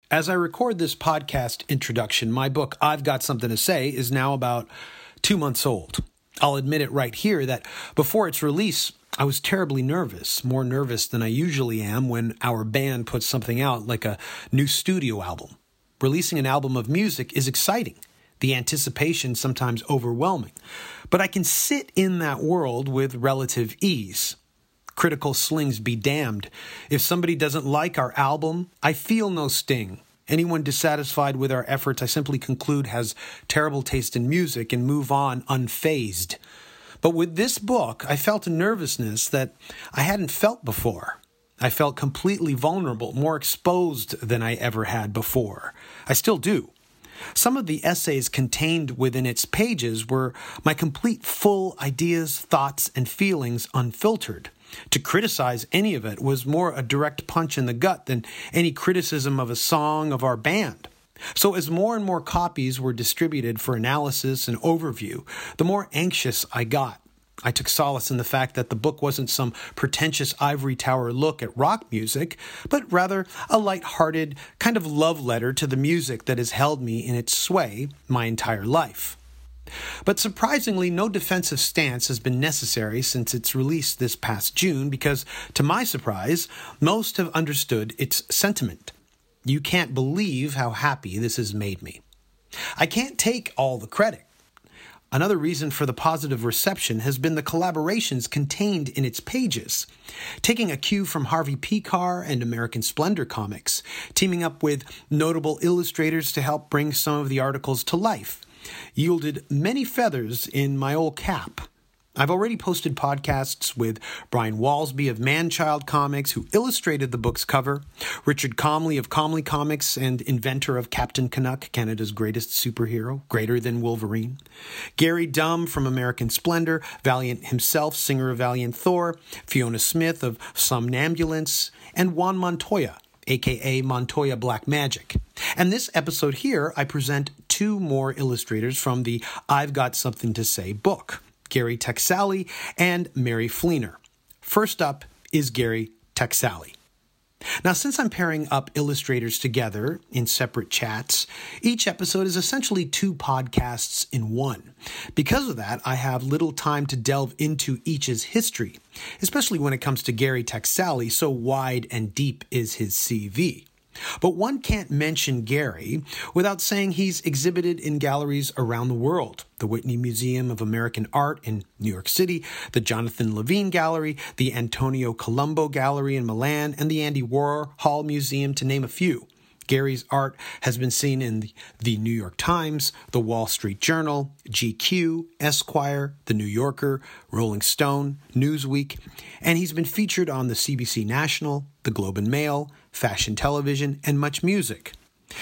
As I record this podcast introduction, my book, I've Got Something to Say, is now about 2 months old. I'll admit it right here that before its release, I was terribly nervous, more nervous than I usually am when our band puts something out like a new studio album. Releasing an album of music is exciting, the anticipation sometimes overwhelming, but I can sit in that world with relative ease. Critical slings be damned. If somebody doesn't like our album, I feel no sting. Anyone dissatisfied with our efforts, I simply conclude has terrible taste in music and move on unfazed. But with this book, I felt a nervousness that I hadn't felt before. I felt completely vulnerable, more exposed than I ever had before. I still do. Some of the essays contained within its pages were my complete full ideas, thoughts, and feelings unfiltered. To criticize any of it was more a direct punch in the gut than any criticism of a song of our band. So as more and more copies were distributed for analysis and overview, the more anxious I got. I took solace in the fact that the book wasn't some pretentious ivory tower look at rock music, but rather a light-hearted kind of love letter to the music that has held me in its sway my entire life. But surprisingly, no defensive stance has been necessary since its release this past June because, to my surprise, most have understood its sentiment. You can't believe how happy this has made me. I can't take all the credit. Another reason for the positive reception has been the collaborations contained in its pages. Taking a cue from Harvey Pekar and American Splendor Comics, teaming up with notable illustrators to help bring some of the articles to life, yielded many feathers in my old cap. I've already posted podcasts with Brian Walsby of Manchild Comics, who illustrated the book's cover, Richard Comley of Comley Comics and inventor of Captain Canuck, Canada's greatest superhero, greater than Wolverine, Gary Dumm from American Splendor, Valiant himself, singer of Valiant Thor, Fiona Smith of Somnambulance, and Juan Montoya, a.k.a. Montoya Black Magic. And this episode here, I present 2 more illustrators from the I've Got Something to Say book, Gary Texali and Mary Fleener. First up is Gary Texali. Now, since I'm pairing up illustrators together in separate chats, each episode is essentially 2 podcasts in one. Because of that, I have little time to delve into each's history, especially when it comes to Gary Texali, so wide and deep is his CV. But one can't mention Gary without saying he's exhibited in galleries around the world. The Whitney Museum of American Art in New York City, the Jonathan Levine Gallery, the Antonio Colombo Gallery in Milan, and the Andy Warhol Museum, to name a few. Gary's art has been seen in the New York Times, the Wall Street Journal, GQ, Esquire, the New Yorker, Rolling Stone, Newsweek, and he's been featured on the CBC National, the Globe and Mail, Fashion Television, and Much Music.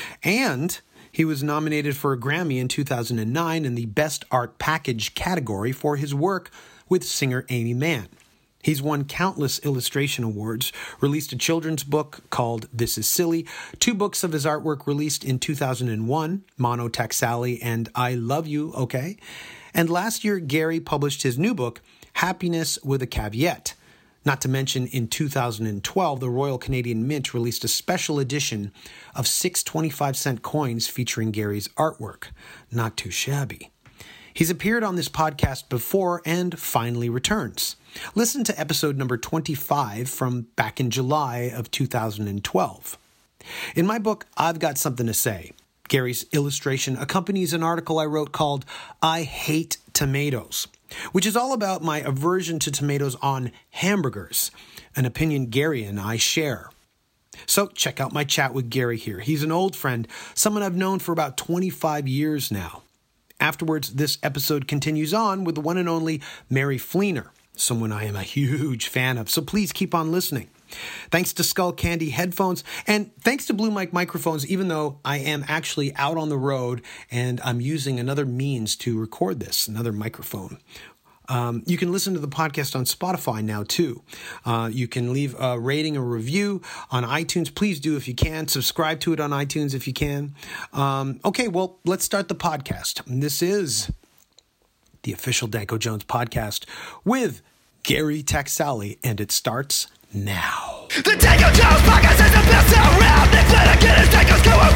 And he was nominated for a Grammy in 2009 in the Best Art Package category for his work with singer Amy Mann. He's won countless illustration awards, released a children's book called This Is Silly, 2 books of his artwork released in 2001, Mono Texali and I Love You, Okay? And last year, Gary published his new book, Happiness with a Caveat. Not to mention, in 2012, the Royal Canadian Mint released a special edition of 6 25-cent coins featuring Gary's artwork. Not too shabby. He's appeared on this podcast before and finally returns. Listen to episode number 25 from back in July of 2012. In my book, I've Got Something to Say, Gary's illustration accompanies an article I wrote called I Hate Tomatoes, which is all about my aversion to tomatoes on hamburgers, an opinion Gary and I share. So check out my chat with Gary here. He's an old friend, someone I've known for about 25 years now. Afterwards, this episode continues on with the one and only Mary Fleener, someone I am a huge fan of, so please keep on listening. Thanks to Skull Candy headphones, and thanks to Blue Mic microphones, even though I am actually out on the road and I'm using another means to record this, another microphone. You can listen to the podcast on Spotify now, too. You can leave a rating or review on iTunes. Please do if you can. Subscribe to it on iTunes if you can. Okay, well, let's start the podcast. This is the official Danko Jones podcast with Gary Texali, and it starts now. The Danko Jones podcast is the best around. Nick Flanagan is Danko's co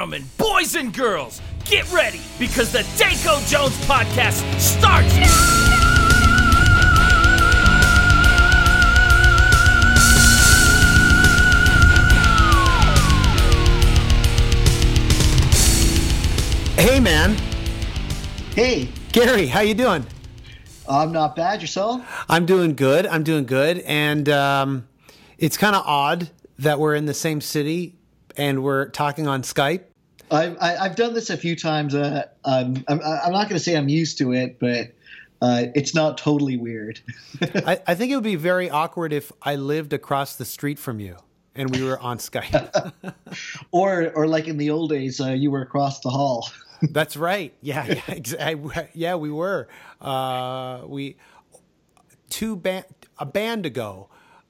gentlemen, boys and girls, get ready because the Danko Jones podcast starts now! Hey, man. Hey. Gary, how you doing? I'm not bad. Yourself? I'm doing good. And it's kind of odd that we're in the same city and we're talking on Skype. I've done this a few times. I'm not going to say I'm used to it, but it's not totally weird. I think it would be very awkward if I lived across the street from you and we were on Skype. or like in the old days, you were across the hall. That's right. Yeah, we were. One band ago,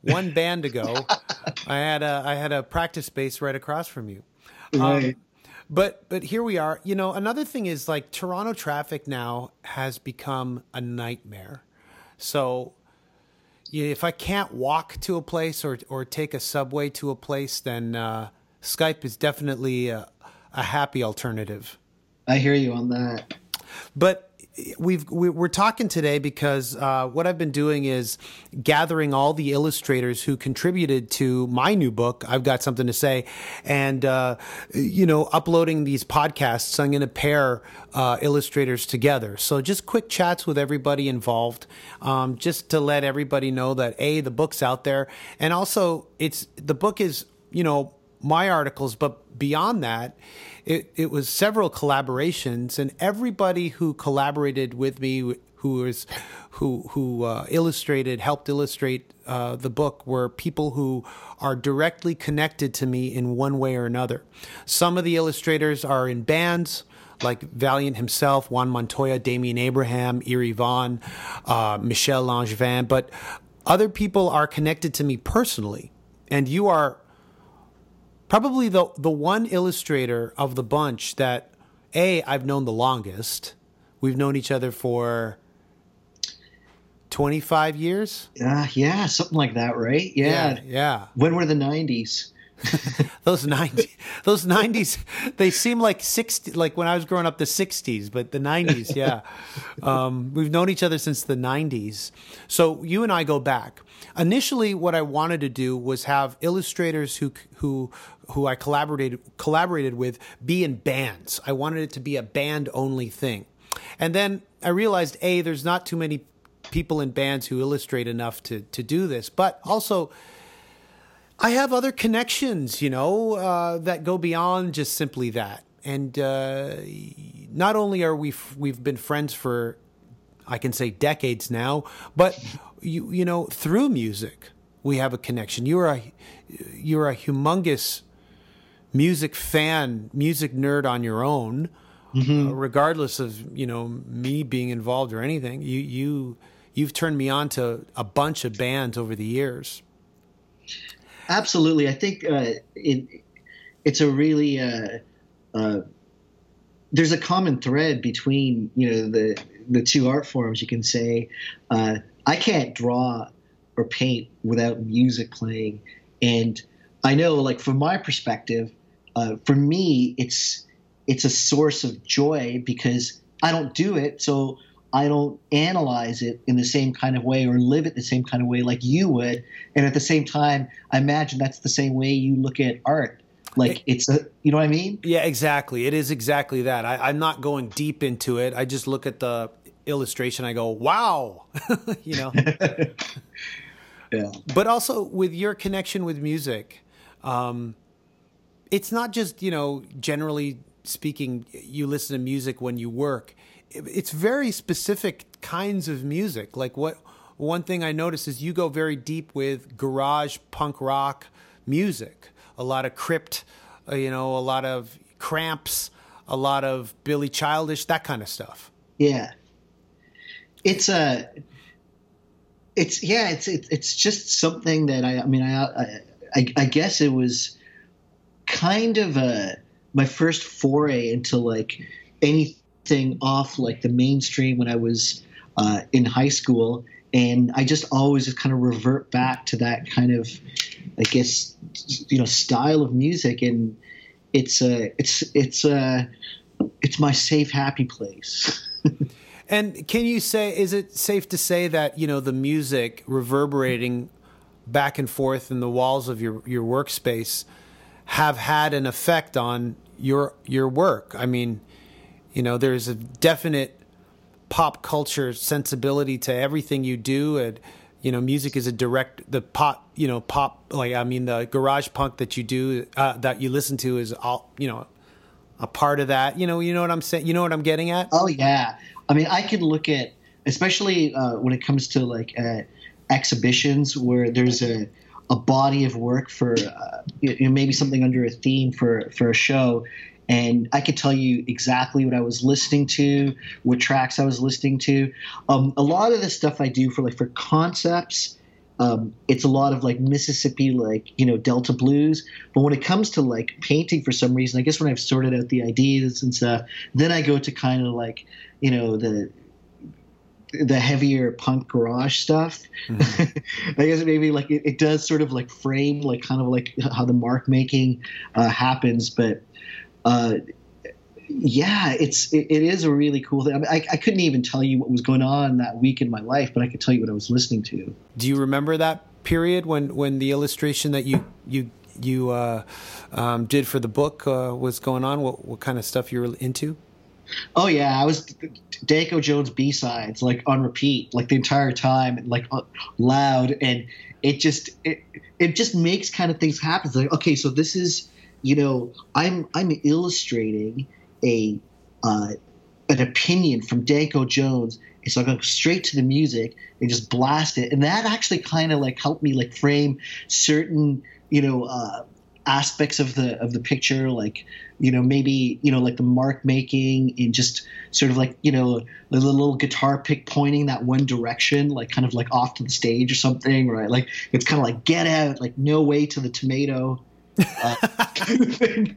I had a practice space right across from you. Right. But here we are. You know, another thing is like Toronto traffic now has become a nightmare. So if I can't walk to a place or take a subway to a place, then Skype is definitely a happy alternative. I hear you on that. But we're talking today because what I've been doing is gathering all the illustrators who contributed to my new book, I've Got Something to Say, and uploading these podcasts. I'm going to pair illustrators together. So just quick chats with everybody involved, just to let everybody know that the book's out there, and also the book is my articles, but beyond that, it was several collaborations, and everybody who collaborated with me, who helped illustrate the book, were people who are directly connected to me in one way or another. Some of the illustrators are in bands, like Valiant himself, Juan Montoya, Damien Abraham, Eerie Vaughn, Michel Langevin, but other people are connected to me personally, and you are probably the one illustrator of the bunch that, I've known the longest. We've known each other for 25 years? Yeah, something like that, right? Yeah. When were the 90s? Those 90s, they seem like 60, like when I was growing up, the 60s, but the 90s, yeah. We've known each other since the 90s. So you and I go back. Initially, what I wanted to do was have illustrators who I collaborated with be in bands. I wanted it to be a band-only thing. And then I realized, there's not too many people in bands who illustrate enough to do this, but also I have other connections, that go beyond just simply that. And not only are we've been friends for, I can say, decades now, but through music we have a connection. You're a humongous music fan, music nerd on your own, regardless of me being involved or anything. You've turned me on to a bunch of bands over the years. Absolutely. I think it's a really there's a common thread between the two art forms, you can say. I can't draw or paint without music playing, and I know, like, from my perspective, for me it's a source of joy because I don't do it, so I don't analyze it in the same kind of way or live it the same kind of way like you would. And at the same time, I imagine that's the same way you look at art. Like, you know what I mean? Yeah, exactly. It is exactly that. I'm not going deep into it. I just look at the illustration. I go, wow, Yeah. But also with your connection with music, it's not just, generally speaking, you listen to music when you work. It's very specific kinds of music. Like one thing I noticed is you go very deep with garage punk rock music, a lot of Crypt, a lot of Cramps, a lot of Billy Childish, that kind of stuff. Yeah. It's just something that I guess it was kind of my first foray into like anything off like the mainstream when I was in high school, and I just always just kind of revert back to that kind of, I guess, style of music, and it's my safe, happy place. And can you say, is it safe to say that, the music reverberating back and forth in the walls of your workspace have had an effect on your work? I mean, there's a definite pop culture sensibility to everything you do. And, music is the garage punk that you do, that you listen to is all, a part of that. You know what I'm saying? You know what I'm getting at? Oh yeah. I mean, I could look at, especially when it comes to like exhibitions where there's a body of work for maybe something under a theme for a show, and I could tell you exactly what I was listening to, what tracks I was listening to. A lot of the stuff I do for concepts, it's a lot of like Mississippi, Delta blues. But when it comes to like painting, for some reason, I guess when I've sorted out the ideas and stuff, then I go to kind of like, the heavier punk garage stuff. Mm-hmm. I guess maybe like it does sort of like frame like kind of like how the mark making happens. But yeah, it is a really cool thing. I mean, I couldn't even tell you what was going on that week in my life, but I could tell you what I was listening to. Do you remember that period when the illustration that you did for the book was going on? What kind of stuff you were into? Oh yeah, I was Danko Jones B-sides like on repeat like the entire time, and like loud, and it just makes kind of things happen. It's like, okay, so this is, I'm illustrating an opinion from Danko Jones, and so I'm going straight to the music and just blast it, and that actually kind of like helped me like frame certain aspects of the picture, like maybe like the mark making, and just sort of like the little guitar pick pointing that one direction, like kind of like off to the stage or something, right? Like it's kind of like get out, like no way to the tomato kind of thing.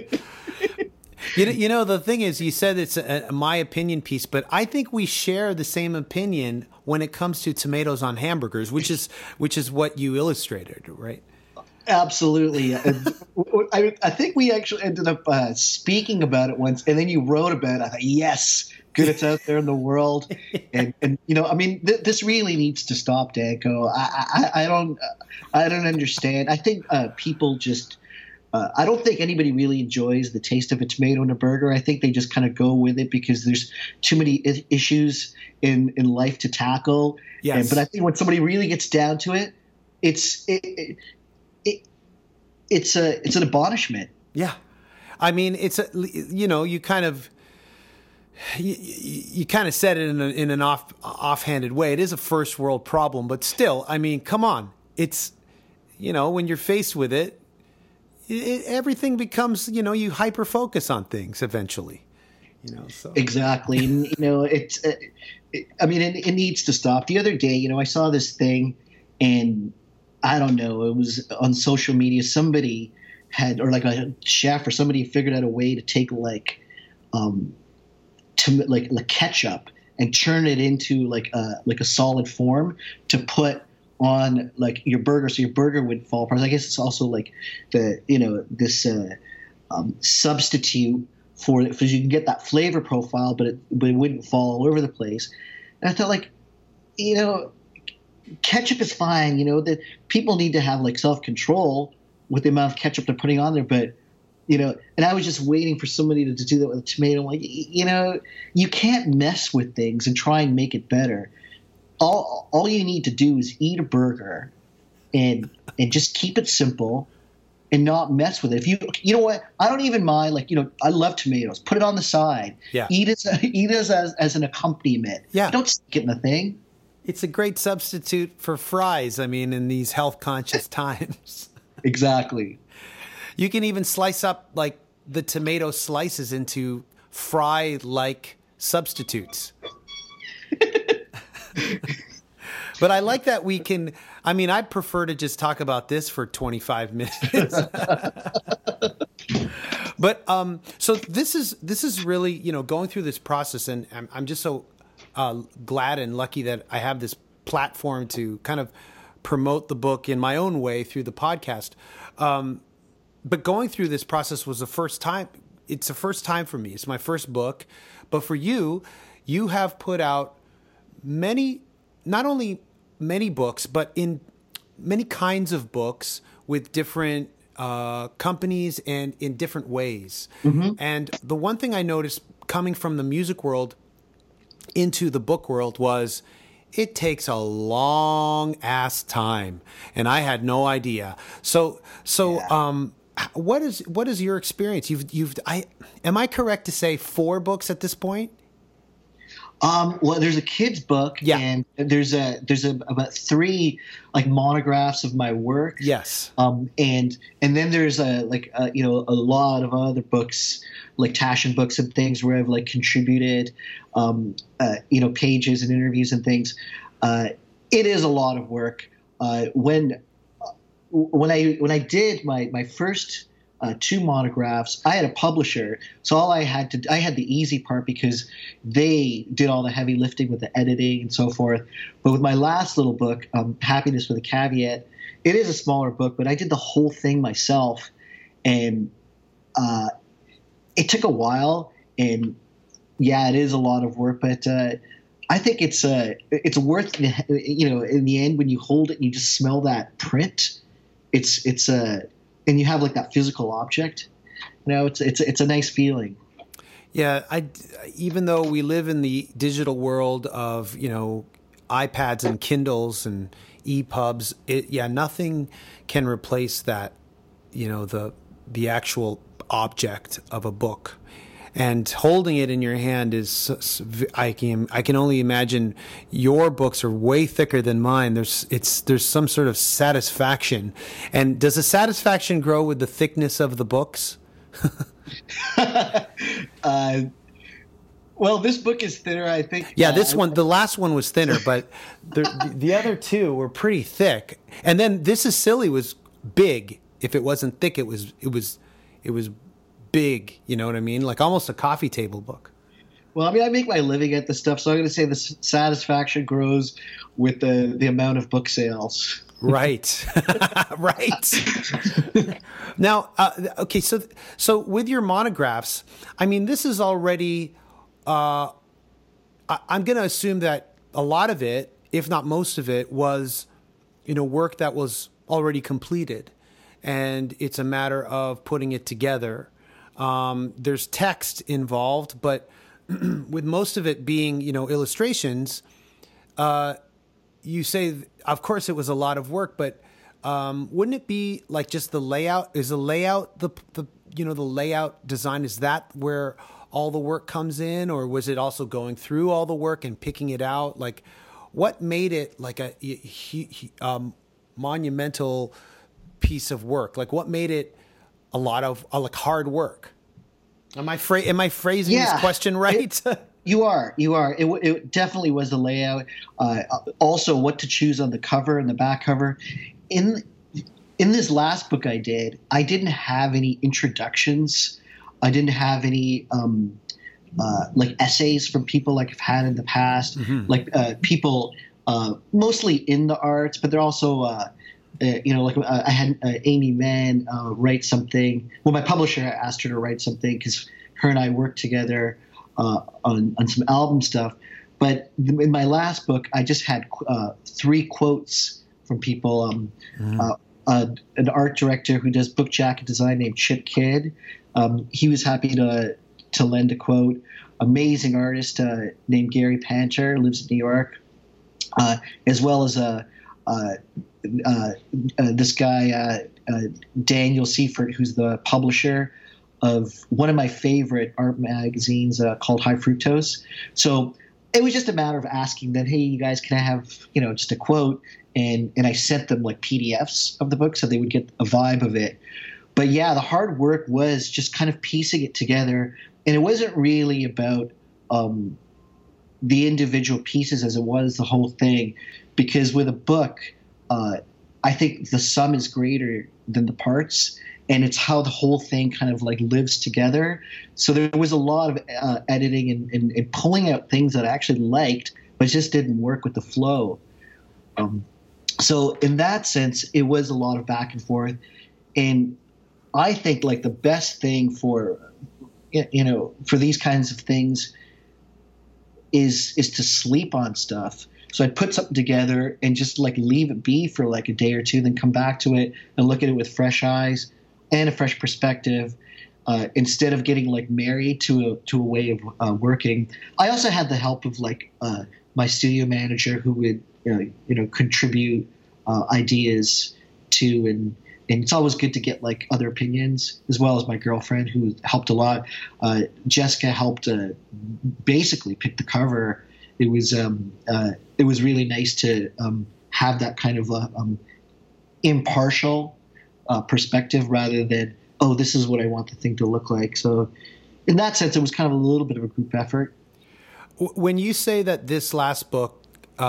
The thing is, you said it's a my opinion piece, but I think we share the same opinion when it comes to tomatoes on hamburgers, which is what you illustrated, right? Absolutely. I think we actually ended up speaking about it once, and then you wrote about it. I thought, yes, good, it's out there in the world. And I mean, this really needs to stop, Danko. I don't understand. I think people just I don't think anybody really enjoys the taste of a tomato in a burger. I think they just kind of go with it because there's too many issues in life to tackle. Yes. But I think when somebody really gets down to it, it's an admonishment. Yeah. I mean, it's you kind of said it in an offhanded way. It is a first world problem, but still, I mean, come on. It's when you're faced with it, everything becomes, you hyper focus on things eventually. So. Exactly. And, it needs to stop. The other day, I saw this thing, and I don't know, it was on social media. Somebody had, or like a chef or somebody figured out a way to take like ketchup and turn it into like a solid form to put on like your burger, so your burger would fall apart. I guess it's also like this substitute for it, because you can get that flavor profile, but it wouldn't fall all over the place. And I thought, like, ketchup is fine. That people need to have like self-control with the amount of ketchup they're putting on there, but and I was just waiting for somebody to do that with a tomato. I'm like, you can't mess with things and try and make it better. All you need to do is eat a burger and just keep it simple and not mess with it. If you know what, I don't even mind, like, I love tomatoes. Put it on the side. Yeah. Eat it as an accompaniment. Yeah. Don't stick it in the thing. It's a great substitute for fries, I mean, in these health conscious times. Exactly. You can even slice up like the tomato slices into fry-like substitutes. But I like that we can, I mean, I prefer to just talk about this for 25 minutes. But so this is really, going through this process, and I'm just so glad and lucky that I have this platform to kind of promote the book in my own way through the podcast. but going through this process was the first time. It's the first time for me. It's my first book. But for you, you have put out many, not only many books, but in many kinds of books with different companies and in different ways. Mm-hmm. And the one thing I noticed coming from the music world into the book world was it takes a long ass time, and I had no idea. What is your experience? Am I correct to say 4 books at this point? Well, there's a kid's book, and there's about 3 like monographs of my work. Yes. And then there's a lot of other books, like Taschen books and things, where I've like contributed, pages and interviews and things. It is a lot of work. When I did my first 2 monographs, I had a publisher, so I had the easy part because they did all the heavy lifting with the editing and so forth. But with my last little book, Happiness with a Caveat, it is a smaller book, but I did the whole thing myself, and it took a while. And yeah, it is a lot of work, but I think it's worth in the end when you hold it and you just smell that print. And you have like that physical object, it's a nice feeling. Yeah. Even though we live in the digital world of, iPads and Kindles and EPUBs, nothing can replace that, the actual object of a book. And holding it in your hand is, I can only imagine your books are way thicker than mine. There's some sort of satisfaction. And does the satisfaction grow with the thickness of the books? Well, this book is thinner, I think. Yeah, the last one was thinner, but the other 2 were pretty thick. And then This Is Silly was big. If it wasn't thick, it was big, you know what I mean? Like almost a coffee table book. Well, I mean, I make my living at this stuff, so I'm going to say the satisfaction grows with the amount of book sales. Right. Right. Now, okay, so with your monographs, I mean, this is already, I'm going to assume that a lot of it, if not most of it, was, work that was already completed. And it's a matter of putting it together. There's text involved, but with most of it being, illustrations, you say, of course, it was a lot of work, but wouldn't it be like just the layout? Is the layout the layout design? Is that where all the work comes in, or was it also going through all the work and picking it out? Like, what made it like a monumental piece of work? Like, what made it a lot of like hard work? Am I phrasing this question right? You are. It definitely was the layout. Also, what to choose on the cover and the back cover. In this last book I didn't have any introductions. I didn't have any like essays from people like I've had in the past. Mm-hmm. Like people mostly in the arts, but they're also I had Amy Mann write something. Well, my publisher asked her to write something because her and I worked together on some album stuff. But in my last book, I just had 3 quotes from people. An art director who does book jacket design named Chip Kidd. He was happy to lend a quote. Amazing artist named Gary Panter, lives in New York, as well as this guy, Daniel Seifert, who's the publisher of one of my favorite art magazines called High Fructose. So it was just a matter of asking them, hey, you guys, can I have, just a quote? And I sent them like PDFs of the book so they would get a vibe of it. But yeah, the hard work was just kind of piecing it together. And it wasn't really about the individual pieces as it was the whole thing. Because with a book, I think the sum is greater than the parts, and it's how the whole thing kind of like lives together. So there was a lot of editing and pulling out things that I actually liked, but just didn't work with the flow. So in that sense, it was a lot of back and forth. And I think like the best thing for these kinds of things is to sleep on stuff. So I'd put something together and just like leave it be for like a day or two, then come back to it and look at it with fresh eyes and a fresh perspective, instead of getting like married to a way of working. I also had the help of like my studio manager who would contribute ideas to, and it's always good to get like other opinions, as well as my girlfriend who helped a lot. Jessica helped basically pick the cover. It was really nice to have that kind of impartial perspective rather than, oh, this is what I want the thing to look like. So in that sense, it was kind of a little bit of a group effort. When you say that this last book,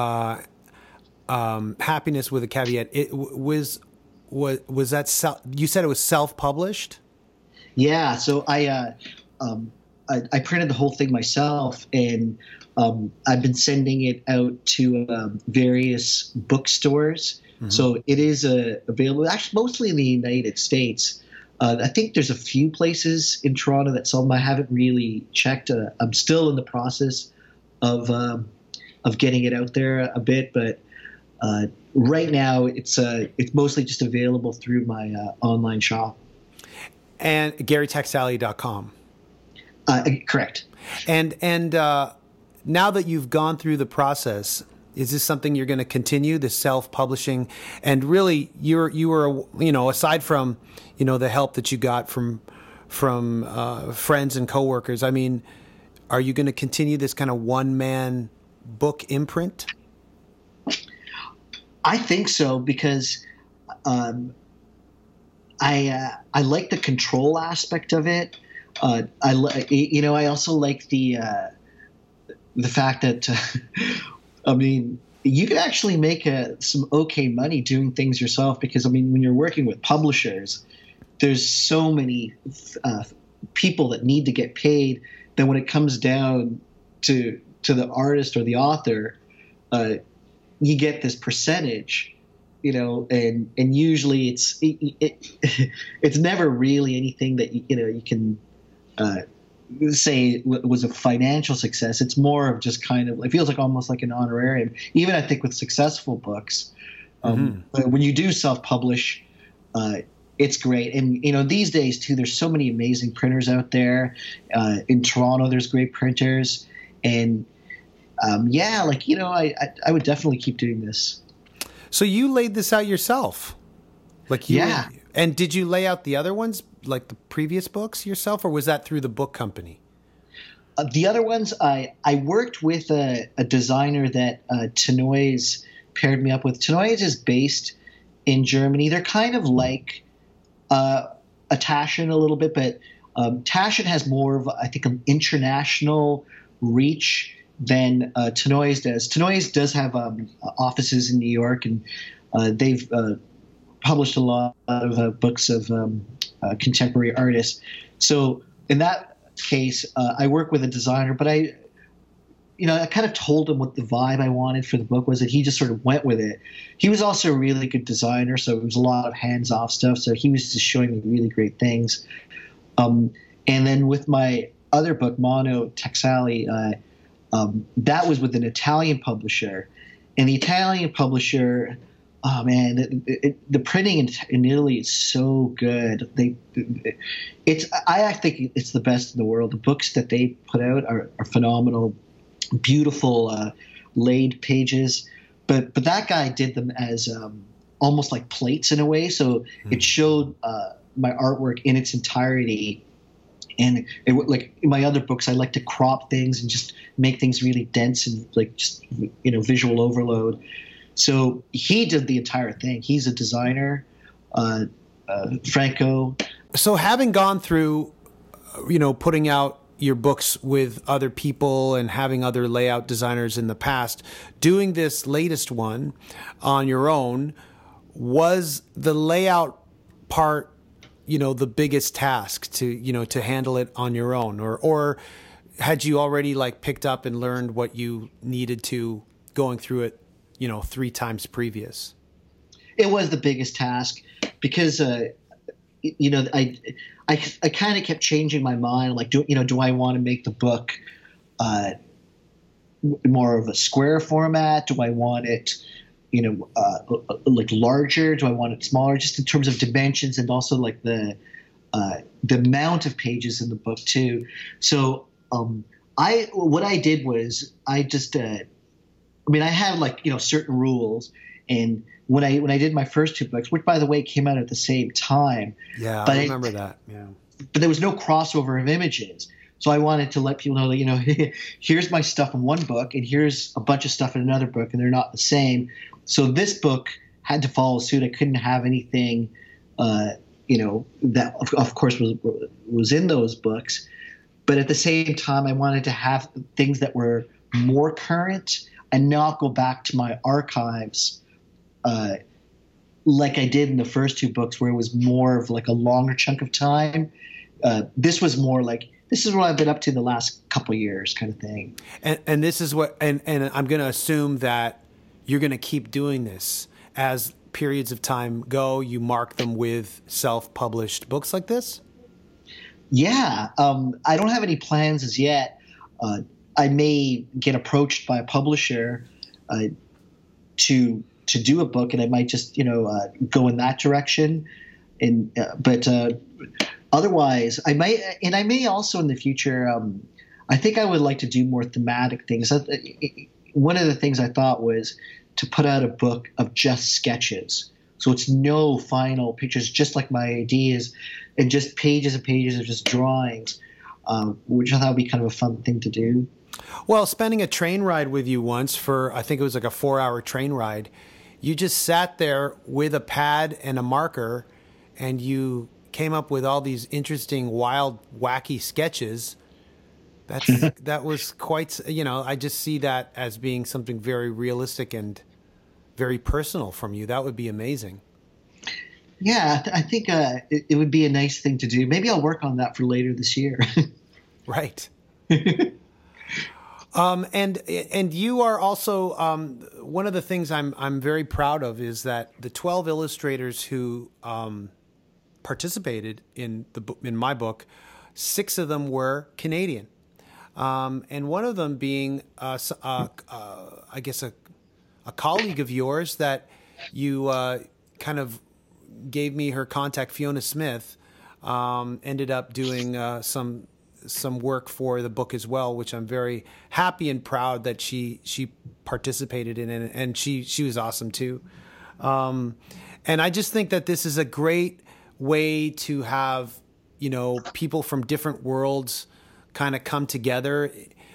Happiness with a Caveat, was that you said it was self-published? Yeah. So I printed the whole thing myself, and I've been sending it out to various bookstores. Mm-hmm. So it is available actually mostly in the United States. I think there's a few places in Toronto that sell them. I haven't really checked. I'm still in the process of getting it out there a bit, but right now it's mostly just available through my online shop. And GaryTaxali.com. Correct. And now that you've gone through the process, is this something you're going to continue, the self-publishing? And really, you were aside from the help that you got from friends and coworkers, I mean, are you going to continue this kind of one-man book imprint? I think so, because I like the control aspect of it. I also like the fact that I mean, you can actually make some okay money doing things yourself, because I mean, when you're working with publishers, there's so many people that need to get paid that when it comes down to the artist or the author, you get this percentage, and usually it's never really anything that you can say was a financial success. It's more of just kind of, it feels like almost like an honorarium. Even I think with successful books, when you do self-publish, it's great. And these days too, there's so many amazing printers out there. In Toronto, there's great printers, and I would definitely keep doing this. So you laid this out yourself, yeah. And did you lay out the other ones, like the previous books, yourself, or was that through the book company? The other ones, I worked with a designer that Tenoise paired me up with. Tenoise is based in Germany. They're kind of like a Taschen a little bit, but Taschen has more of, I think, an international reach than Tenoise does. Tenoise does have offices in New York, and they've published a lot of books of contemporary artists. So in that case, I work with a designer, but I kind of told him what the vibe I wanted for the book was, and he just sort of went with it. He was also a really good designer, so it was a lot of hands-off stuff. So he was just showing me really great things. And then with my other book, Mono Taxali, that was with an Italian publisher, and the Italian publisher, oh man, the printing in Italy is so good. I think it's the best in the world. The books that they put out are phenomenal, beautiful laid pages. But that guy did them as almost like plates in a way, so it showed my artwork in its entirety. And like in my other books, I like to crop things and just make things really dense and like just visual overload. So he did the entire thing. He's a designer, Franco. So having gone through, putting out your books with other people and having other layout designers in the past, doing this latest one on your own, was the layout part the biggest task to handle it on your own, or had you already picked up and learned what you needed to going through it 3 times previous? It was the biggest task because I kind of kept changing my mind. Like, do I want to make the book more of a square format? Do I want it, like larger? Do I want it smaller? Just in terms of dimensions, and also like the amount of pages in the book too. So what I did was I just I had like certain rules, and when I did my first two books, which by the way came out at the same time. Yeah, I remember that. Yeah, but there was no crossover of images. So I wanted to let people know that, here's my stuff in one book and here's a bunch of stuff in another book, and they're not the same. So this book had to follow suit. I couldn't have anything, that of course was in those books. But at the same time, I wanted to have things that were more current and not go back to my archives like I did in the first two books, where it was more of like a longer chunk of time. This was more like, this is what I've been up to the last couple of years, kind of thing. And this is what, and I'm going to assume that you're going to keep doing this as periods of time go. You mark them with self-published books like this? Yeah. I don't have any plans as yet. I may get approached by a publisher to do a book, and I might just, go in that direction. But otherwise, I may also in the future. I think I would like to do more thematic things. One of the things I thought was to put out a book of just sketches, so it's no final pictures, just like my ideas, and just pages and pages of just drawings, which I thought would be kind of a fun thing to do. Well, spending a train ride with you once for, I think it was like a 4-hour train ride, you just sat there with a pad and a marker, and you came up with all these interesting, wild, wacky sketches. That was quite, I just see that as being something very realistic and very personal from you. That would be amazing. Yeah, I think it would be a nice thing to do. Maybe I'll work on that for later this year. Right. And you are also one of the things I'm very proud of is that the 12 illustrators who participated in my book, 6 of them were Canadian, and one of them being I guess a colleague of yours that you kind of gave me her contact. Fiona Smith ended up doing some work for the book as well, which I'm very happy and proud that she participated in it, and she was awesome too. And I just think that this is a great way to have, people from different worlds kind of come together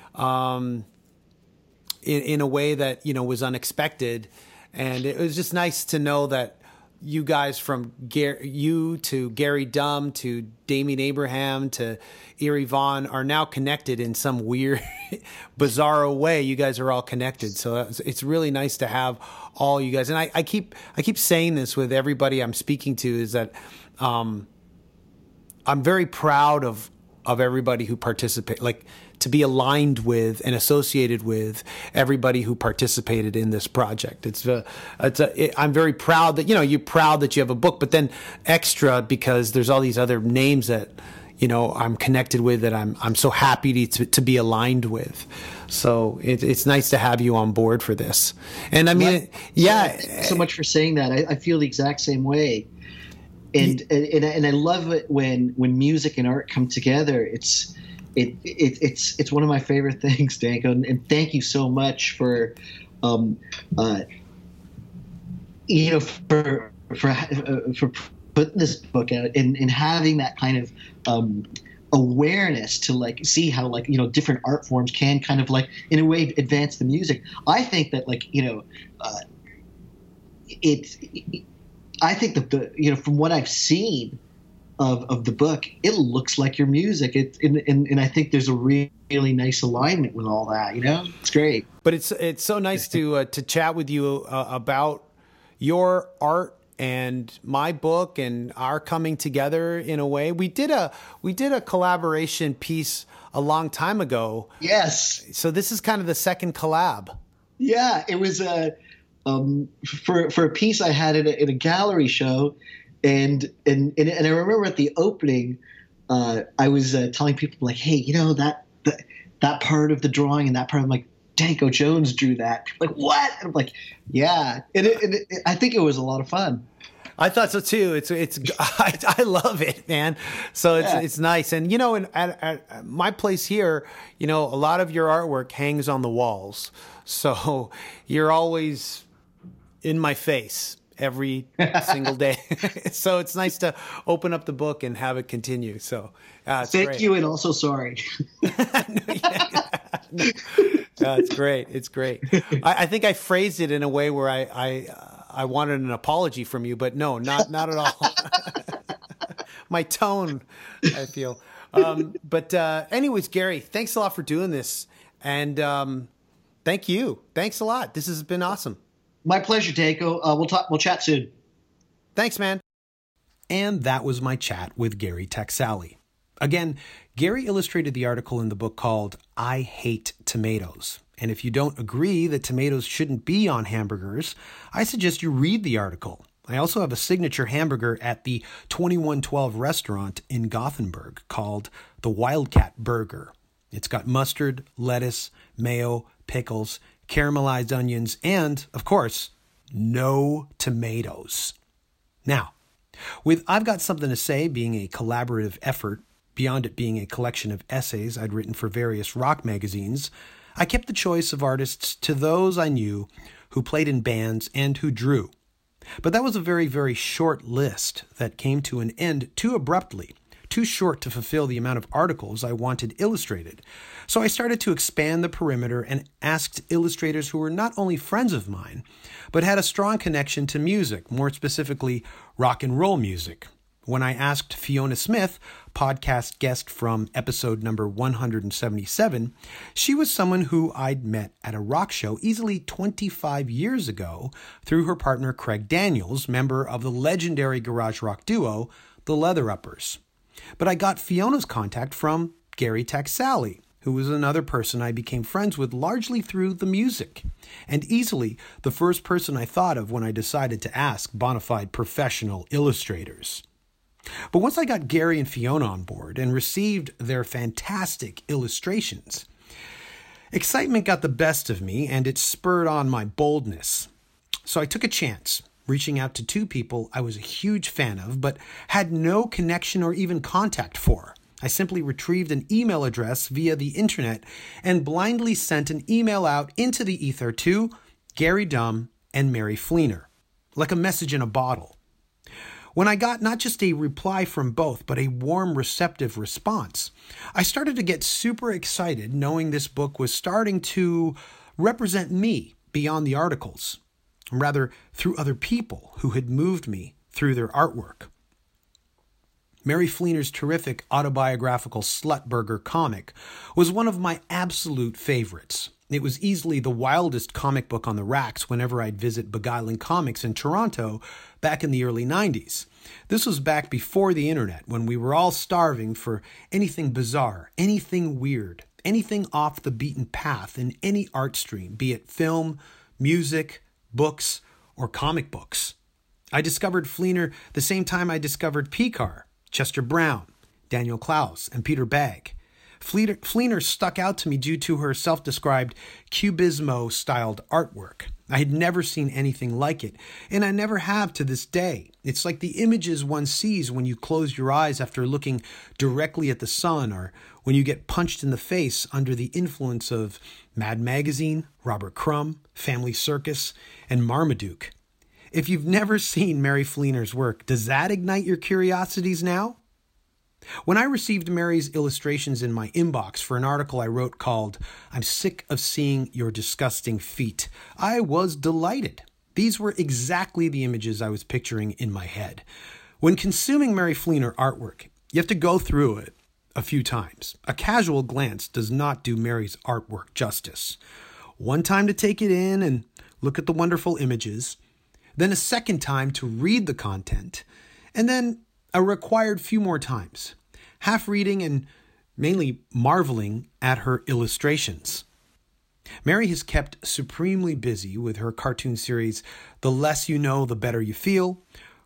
in a way that, was unexpected. And it was just nice to know that you guys, from you to Gary Dumm to Damien Abraham to Erie Vaughn, are now connected in some weird, bizarro way. You guys are all connected, so it's really nice to have all you guys. And I keep saying this with everybody I'm speaking to, is that I'm very proud of everybody who participate, like to be aligned with and associated with everybody who participated in this project. I'm very proud that, you're proud that you have a book, but then extra because there's all these other names that, I'm connected with, that I'm so happy to be aligned with. So it's nice to have you on board for this. And I mean, Thanks so much for saying that. I feel the exact same way. And I love it when music and art come together. It's one of my favorite things, Danko. And thank you so much for for putting this book out and having that kind of awareness to like see how different art forms can kind of like in a way advance the music. I think that I think that from what I've seen of the book, it looks like your music. And I think there's a really nice alignment with all that. It's great. But it's so nice to chat with you about your art and my book and our coming together in a way. We did a collaboration piece a long time ago. Yes. So this is kind of the second collab. Yeah, it was for a piece I had at a gallery show, And I remember at the opening, I was telling people like, hey, that part of the drawing and that part, I'm like, Danko Jones drew that. Like, what? And I'm like, yeah. I think it was a lot of fun. I thought so too. I love it, man. So it's nice. And, at my place here, a lot of your artwork hangs on the walls. So you're always in my face every single day. So it's nice to open up the book and have it continue. So thank you. And also sorry. It's great. It's great. I think I phrased it in a way where I wanted an apology from you, but no, not at all. My tone, I feel. But anyways, Gary, thanks a lot for doing this. And thank you. Thanks a lot. This has been awesome. My pleasure, Danko. We'll chat soon. Thanks, man. And that was my chat with Gary Taksali. Again, Gary illustrated the article in the book called I Hate Tomatoes. And if you don't agree that tomatoes shouldn't be on hamburgers, I suggest you read the article. I also have a signature hamburger at the 2112 restaurant in Gothenburg called the Wildcat Burger. It's got mustard, lettuce, mayo, pickles, caramelized onions, and, of course, no tomatoes. Now, with I've Got Something to Say being a collaborative effort, beyond it being a collection of essays I'd written for various rock magazines, I kept the choice of artists to those I knew who played in bands and who drew. But that was a very, very short list that came to an end too abruptly, too short to fulfill the amount of articles I wanted illustrated. So I started to expand the perimeter and asked illustrators who were not only friends of mine, but had a strong connection to music, more specifically rock and roll music. When I asked Fiona Smith, podcast guest from episode number 177, she was someone who I'd met at a rock show easily 25 years ago through her partner Craig Daniels, member of the legendary garage rock duo, the Leather Uppers. But I got Fiona's contact from Gary Taksali, who was another person I became friends with largely through the music, and easily the first person I thought of when I decided to ask bona fide professional illustrators. But once I got Gary and Fiona on board and received their fantastic illustrations, excitement got the best of me and it spurred on my boldness. So I took a chance, reaching out to two people I was a huge fan of, but had no connection or even contact for. I simply retrieved an email address via the internet and blindly sent an email out into the ether to Gary Dumm and Mary Fleener, like a message in a bottle. When I got not just a reply from both, but a warm, receptive response, I started to get super excited knowing this book was starting to represent me beyond the articles, rather through other people who had moved me through their artwork. Mary Fleener's terrific autobiographical Slutburger comic was one of my absolute favorites. It was easily the wildest comic book on the racks whenever I'd visit Beguiling Comics in Toronto back in the early 90s. This was back before the internet, when we were all starving for anything bizarre, anything weird, anything off the beaten path in any art stream, be it film, music, books, or comic books. I discovered Fleener the same time I discovered Picard, Chester Brown, Daniel Klaus, and Peter Bagg. Fleener stuck out to me due to her self-described Cubismo-styled artwork. I had never seen anything like it, and I never have to this day. It's like the images one sees when you close your eyes after looking directly at the sun, or when you get punched in the face under the influence of Mad Magazine, Robert Crumb, Family Circus, and Marmaduke. If you've never seen Mary Fleener's work, does that ignite your curiosities now? When I received Mary's illustrations in my inbox for an article I wrote called I'm Sick of Seeing Your Disgusting Feet, I was delighted. These were exactly the images I was picturing in my head. When consuming Mary Fleener artwork, you have to go through it a few times. A casual glance does not do Mary's artwork justice. One time to take it in and look at the wonderful images, then a second time to read the content, and then a required few more times, half reading and mainly marveling at her illustrations. Mary has kept supremely busy with her cartoon series The Less You Know, The Better You Feel,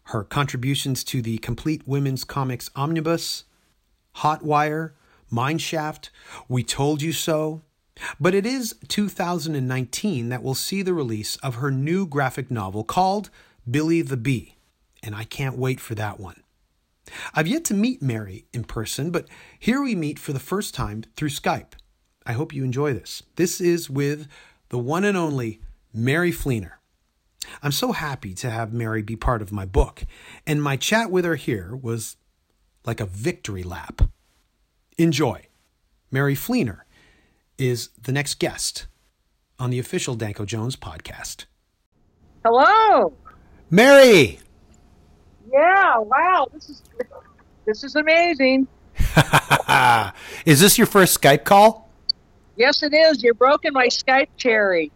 her contributions to the Complete Women's Comics Omnibus, Hotwire, Mineshaft, We Told You So. But it is 2019 that will see the release of her new graphic novel called Billy the Bee, and I can't wait for that one. I've yet to meet Mary in person, but here we meet for the first time through Skype. I hope you enjoy this. This is with the one and only Mary Fleener. I'm so happy to have Mary be part of my book, and my chat with her here was like a victory lap. Enjoy. Mary Fleener is the next guest on the official Danko Jones podcast. Hello. Mary! Yeah, wow, this is amazing. Is this your first Skype call? Yes, it is. You're broken my Skype cherry.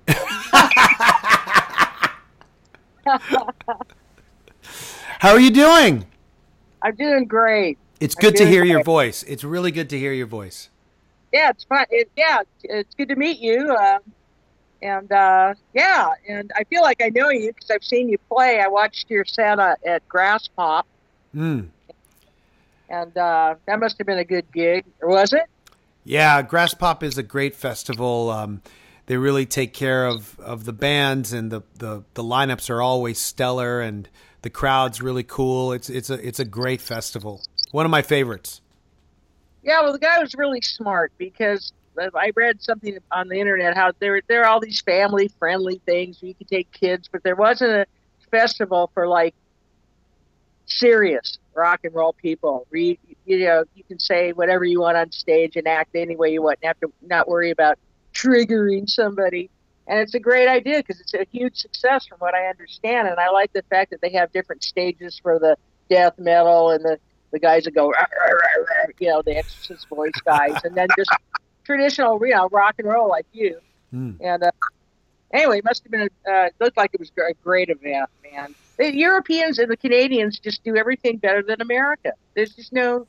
How are you doing? I'm doing great. It's good to hear your voice. It's really good to hear your voice. Yeah, it's fun. It's good to meet you. And I feel like I know you because I've seen you play. I watched your set at Grass Pop. Mm. And that must have been a good gig, or was it? Yeah, Grass Pop is a great festival. They really take care of the bands, and the lineups are always stellar, and the crowd's really cool. It's a great festival. One of my favorites. Yeah, well, the guy was really smart because I read something on the internet how there are all these family-friendly things where you can take kids, but there wasn't a festival for, like, serious rock and roll people. You can say whatever you want on stage and act any way you want and have to not worry about triggering somebody. And it's a great idea because it's a huge success from what I understand. And I like the fact that they have different stages for the death metal and the guys that go, rah, rah, rah, rah, the Exorcist voice guys, and then just traditional, rock and roll like you. Mm. And anyway, it must have been, looked like it was a great event, man. The Europeans and the Canadians just do everything better than America. There's just no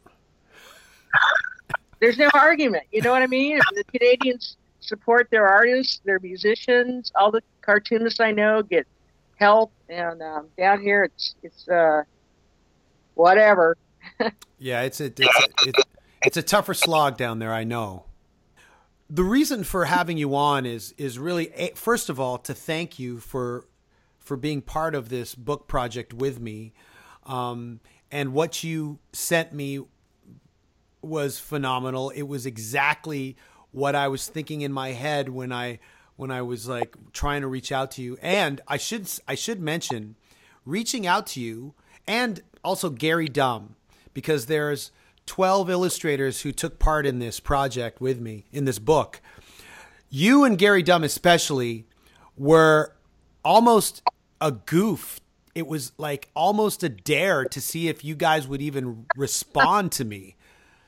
argument. You know what I mean? The Canadians support their artists, their musicians. All the cartoonists I know get help, and down here it's whatever. Yeah, it's a tougher slog down there, I know. The reason for having you on is really, first of all, to thank you for being part of this book project with me. And what you sent me was phenomenal. It was exactly what I was thinking in my head when I was like trying to reach out to you. And I should mention reaching out to you and also Gary Dumb, because there's 12 illustrators who took part in this project with me in this book. You and Gary Dumb especially were almost a goof. It was like almost a dare to see if you guys would even respond to me.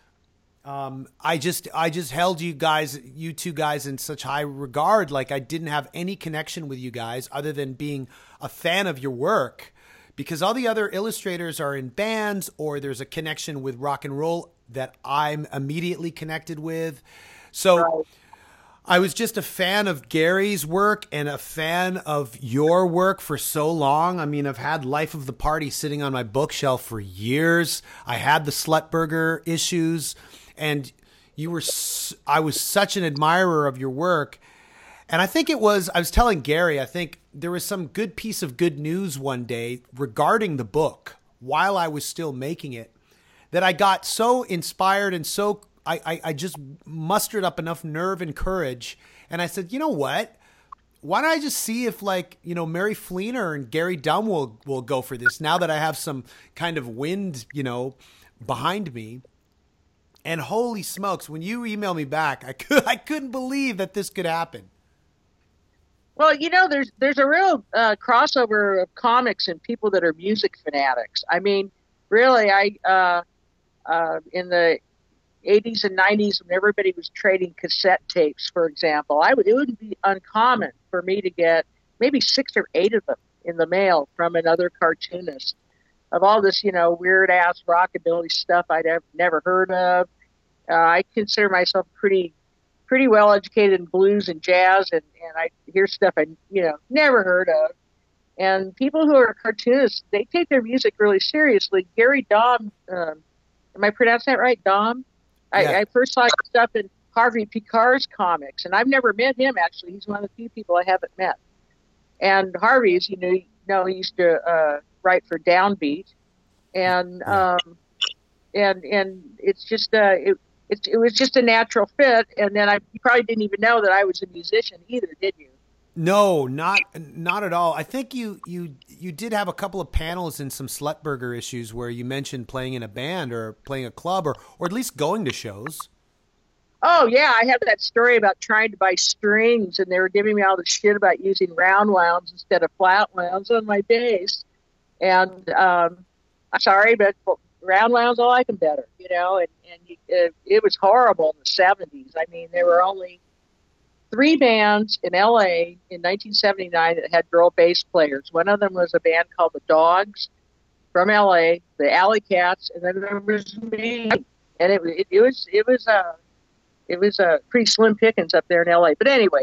I just held you two guys in such high regard. Like I didn't have any connection with you guys other than being a fan of your work, because all the other illustrators are in bands or there's a connection with rock and roll that I'm immediately connected with. So right. I was just a fan of Gary's work and a fan of your work for so long. I mean, I've had Life of the Party sitting on my bookshelf for years. I had the Slutburger issues, and I was such an admirer of your work. And I think I was telling Gary, I think there was some good piece of good news one day regarding the book while I was still making it, that I got so inspired and so I just mustered up enough nerve and courage. And I said, you know what? Why don't I just see if Mary Fleener and Gary Dumb will go for this now that I have some kind of wind, behind me. And holy smokes, when you emailed me back, I couldn't believe that this could happen. Well, there's a real crossover of comics and people that are music fanatics. I mean, really, I in the 80s and 90s, when everybody was trading cassette tapes, for example, it wouldn't be uncommon for me to get maybe 6 or 8 of them in the mail from another cartoonist of all this, weird ass rockabilly stuff I'd never heard of. I consider myself pretty well educated in blues and jazz, and I hear stuff I never heard of. And people who are cartoonists, they take their music really seriously. Gary Daum, am I pronouncing that right? Daum? Yeah. I first saw his stuff in Harvey Picar's comics, and I've never met him, actually. He's one of the few people I haven't met. And Harvey's, he used to write for Downbeat. And it's just, it was just a natural fit. And then you probably didn't even know that I was a musician either, did you? No, not at all. I think you did have a couple of panels in some Slutburger issues where you mentioned playing in a band or playing a club or at least going to shows. Oh, yeah. I have that story about trying to buy strings, and they were giving me all the shit about using round wounds instead of flat wounds on my bass. And I'm sorry, but round wounds, I like them better, and it was horrible in the 70s. I mean, there were only 3 bands in LA in 1979 that had girl bass players. One of them was a band called the Dogs from LA, the Alley Cats, and then there was me. And it was pretty slim pickings up there in LA. But anyway,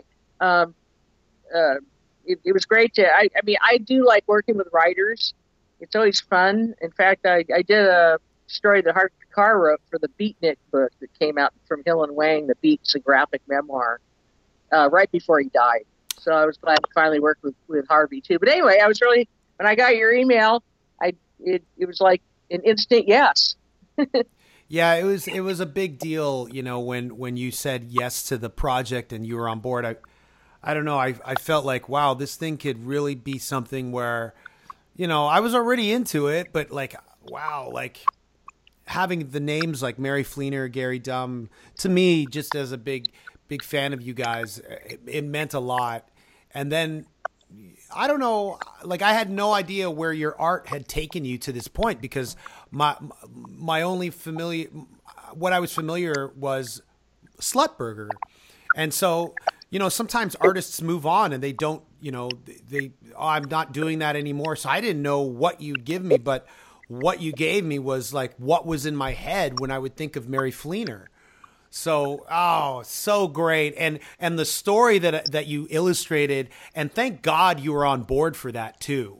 it was great I mean, I do like working with writers. It's always fun. In fact, I did a story that Harvey Picar wrote for the Beatnik book that came out from Hill and Wang. The Beats, a graphic memoir. Right before he died. So I was glad to finally work with Harvey too. But anyway, I was really, when I got your email, it was like an instant yes. Yeah, it was a big deal, when you said yes to the project and you were on board. I don't know, I felt like, wow, this thing could really be something where, I was already into it, but like, wow, like having the names like Mary Fleener, Gary Daum, to me, just as a big fan of you guys, it meant a lot. And then I don't know, like I had no idea where your art had taken you to this point, because my only what I was familiar was Slutburger. And so, sometimes artists move on and they don't, I'm not doing that anymore. So I didn't know what you'd give me, but what you gave me was like what was in my head when I would think of Mary Fleener. So, so great. And the story that you illustrated, and thank God you were on board for that too.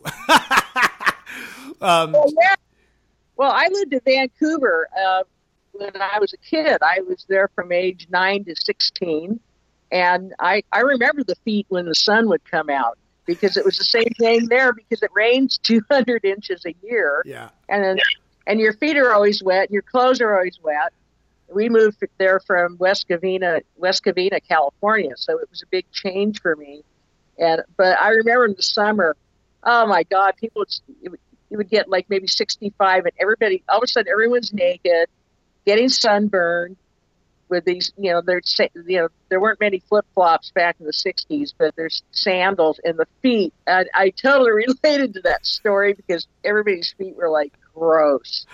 Yeah. Well, I lived in Vancouver when I was a kid. I was there from age 9 to 16. And I remember the feet when the sun would come out, because it was the same thing there, because it rains 200 inches a year. Yeah. And your feet are always wet, and your clothes are always wet. We moved there from West Covina, California, so it was a big change for me. But I remember in the summer, oh my God, you would get like maybe 65, and everybody, all of a sudden, everyone's naked, getting sunburned with these, there weren't many flip flops back in the 60s, but there's sandals and the feet. And I totally related to that story, because everybody's feet were like gross.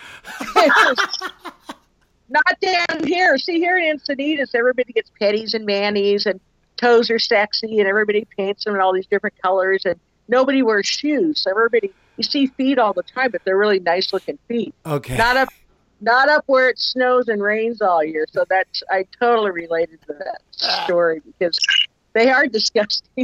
Not down here. See, here in Encinitas, everybody gets petties and manis, and toes are sexy, and everybody paints them in all these different colors, and nobody wears shoes. So you see feet all the time, but they're really nice looking feet. Okay. Not up where it snows and rains all year. So I totally related to that story, because they are disgusting.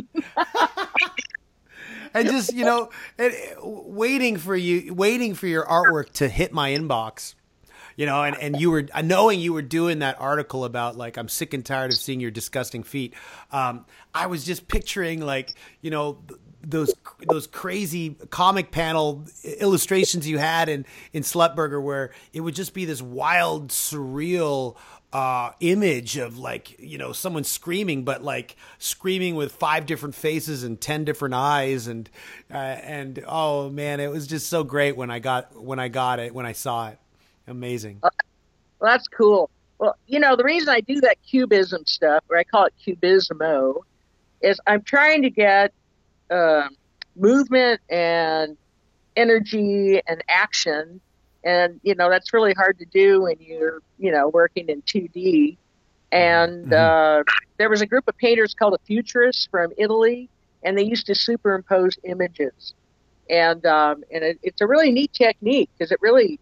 And just, waiting for your artwork to hit my inbox. And you were knowing you were doing that article about like, I'm sick and tired of seeing your disgusting feet. I was just picturing like, those crazy comic panel illustrations you had in Slutburger, where it would just be this wild, surreal image of like, someone screaming, but like screaming with 5 different faces and 10 different eyes. And oh man, it was just so great when I saw it. Amazing. Well, that's cool. Well, the reason I do that cubism stuff, or I call it cubismo, is I'm trying to get movement and energy and action. And, that's really hard to do when you're, working in 2D. And there was a group of painters called the Futurists from Italy, and they used to superimpose images. And it's a really neat technique, because it really,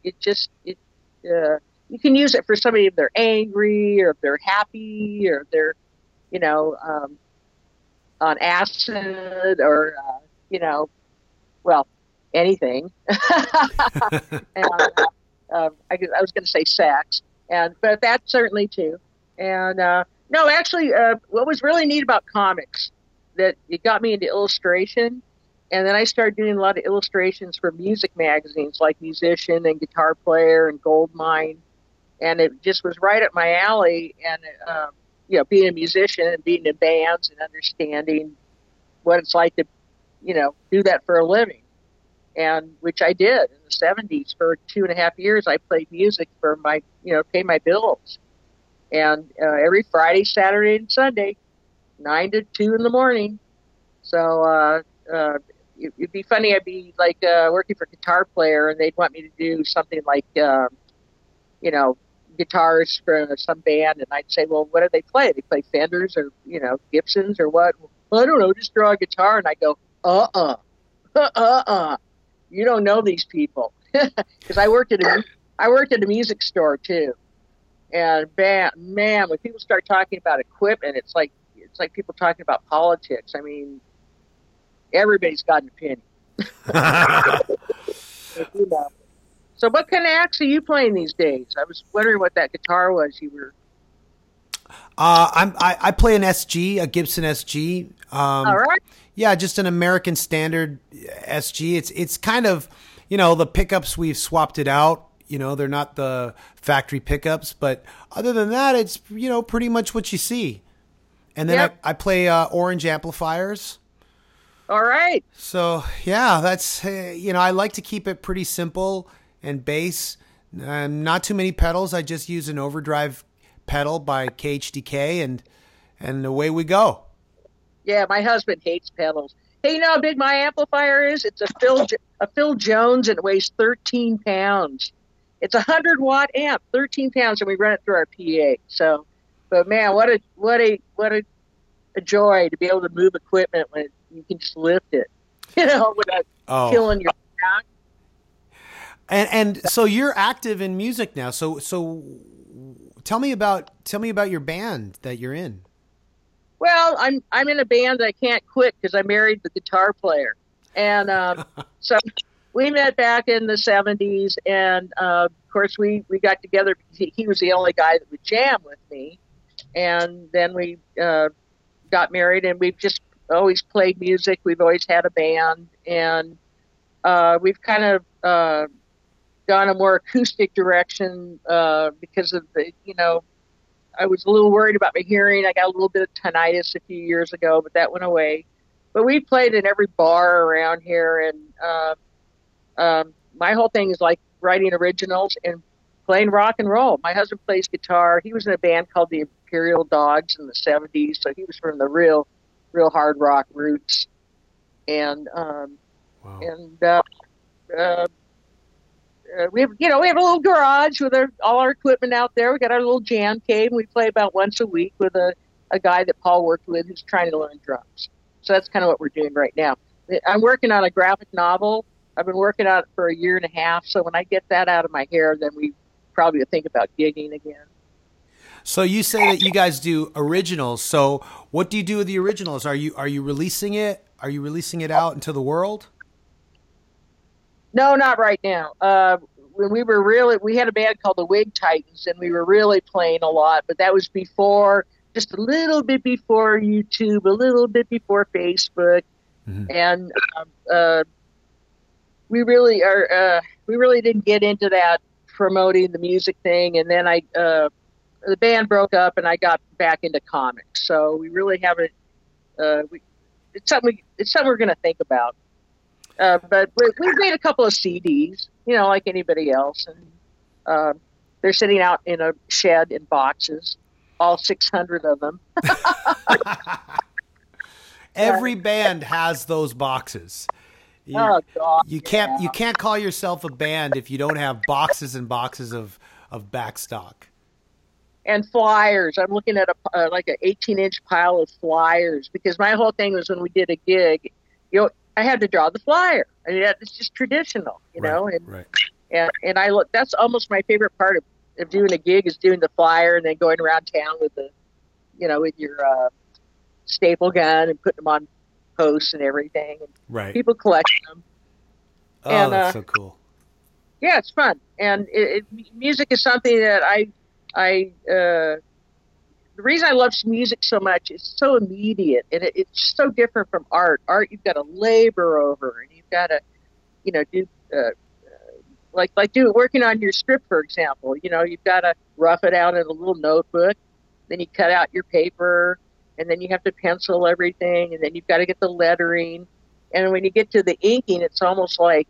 you can use it for somebody if they're angry, or if they're happy, or if they're, on acid, or, well, anything. And, I was going to say sax, but that certainly too. And no, actually, what was really neat about comics that it got me into illustration, and then I started doing a lot of illustrations for music magazines like Musician and Guitar Player and Goldmine, and it just was right up my alley. And being a musician and being in bands and understanding what it's like to, do that for a living, and which I did in the 70s for 2.5 years. I played music for my, pay my bills, and every Friday, Saturday, and Sunday, 9 to 2 in the morning. So it'd be funny. I'd be like working for Guitar Player, and they'd want me to do something like, guitars for some band, and I'd say, well, what do they play? They play Fenders or Gibsons or what? Well, I don't know. Just draw a guitar, and I go, you don't know these people, because I worked at a music store too, and man, when people start talking about equipment, it's like people talking about politics. I mean, everybody's got an opinion. So what kind of acts are you playing these days? I was wondering what that guitar was you were. I play an SG, a Gibson SG. All right. Yeah, just an American Standard SG. It's kind of, the pickups, we've swapped it out. They're not the factory pickups, but other than that, it's, pretty much what you see. And then Yep. I play orange amplifiers. All right. So yeah, that's, I like to keep it pretty simple and bass. Not too many pedals. I just use an overdrive pedal by KHDK, and away we go. Yeah, my husband hates pedals. Hey, you know how big my amplifier is? It's a Phil Jones, and it weighs 13 pounds. It's a 100-watt amp, 13 pounds, and we run it through our PA. So, but man, what a joy to be able to move equipment when you can just lift it, without killing your back. And so you're active in music now. So tell me about your band that you're in. Well, I'm in a band that I can't quit because I married the guitar player, and so we met back in the 70s, and of course we got together because he was the only guy that would jam with me, and then we got married, and we've just always played music. We've always had a band, and we've kind of gone a more acoustic direction because of the, I was a little worried about my hearing. I got a little bit of tinnitus a few years ago, but that went away. But we played in every bar around here, and my whole thing is like writing originals and playing rock and roll. My husband plays guitar. He was in a band called the Imperial Dogs in the 70s, so he was from the real hard rock roots. And we have a little garage with all our equipment out there. We got our little jam cave, and we play about once a week with a guy that Paul worked with who's trying to learn drums. So that's kind of what we're doing right now. I'm working on a graphic novel. I've been working on it for 1.5 years. So when I get that out of my hair, then we probably will think about gigging again. So you say that you guys do originals. So what do you do with the originals? Are you releasing it? Are you releasing it out into the world? No, not right now. When we had a band called the Wig Titans, and we were really playing a lot, but that was just a little bit before YouTube, a little bit before Facebook. Mm-hmm. And we really didn't get into that promoting the music thing. And then the band broke up, and I got back into comics. So we really haven't, it's something we're going to think about. But we've made a couple of CDs, like anybody else, and they're sitting out in a shed in boxes, all 600 of them. Every band has those boxes. You can't call yourself a band if you don't have boxes and boxes of backstock. And flyers. I'm looking at like an 18-inch pile of flyers, because my whole thing was when we did a gig, I had to draw the flyer. I mean, it's just traditional, know. And right. And that's almost my favorite part of doing a gig, is doing the flyer and then going around town with with your staple gun and putting them on posts and everything. And right. People collect them. Oh, that's so cool. Yeah, it's fun, and music is something that the reason I love music so much is it's so immediate, and it's just so different from art. Art, you've got to labor over, and you've got to, do working on your script, for example. You've got to rough it out in a little notebook, then you cut out your paper, and then you have to pencil everything, and then you've got to get the lettering, and when you get to the inking, it's almost like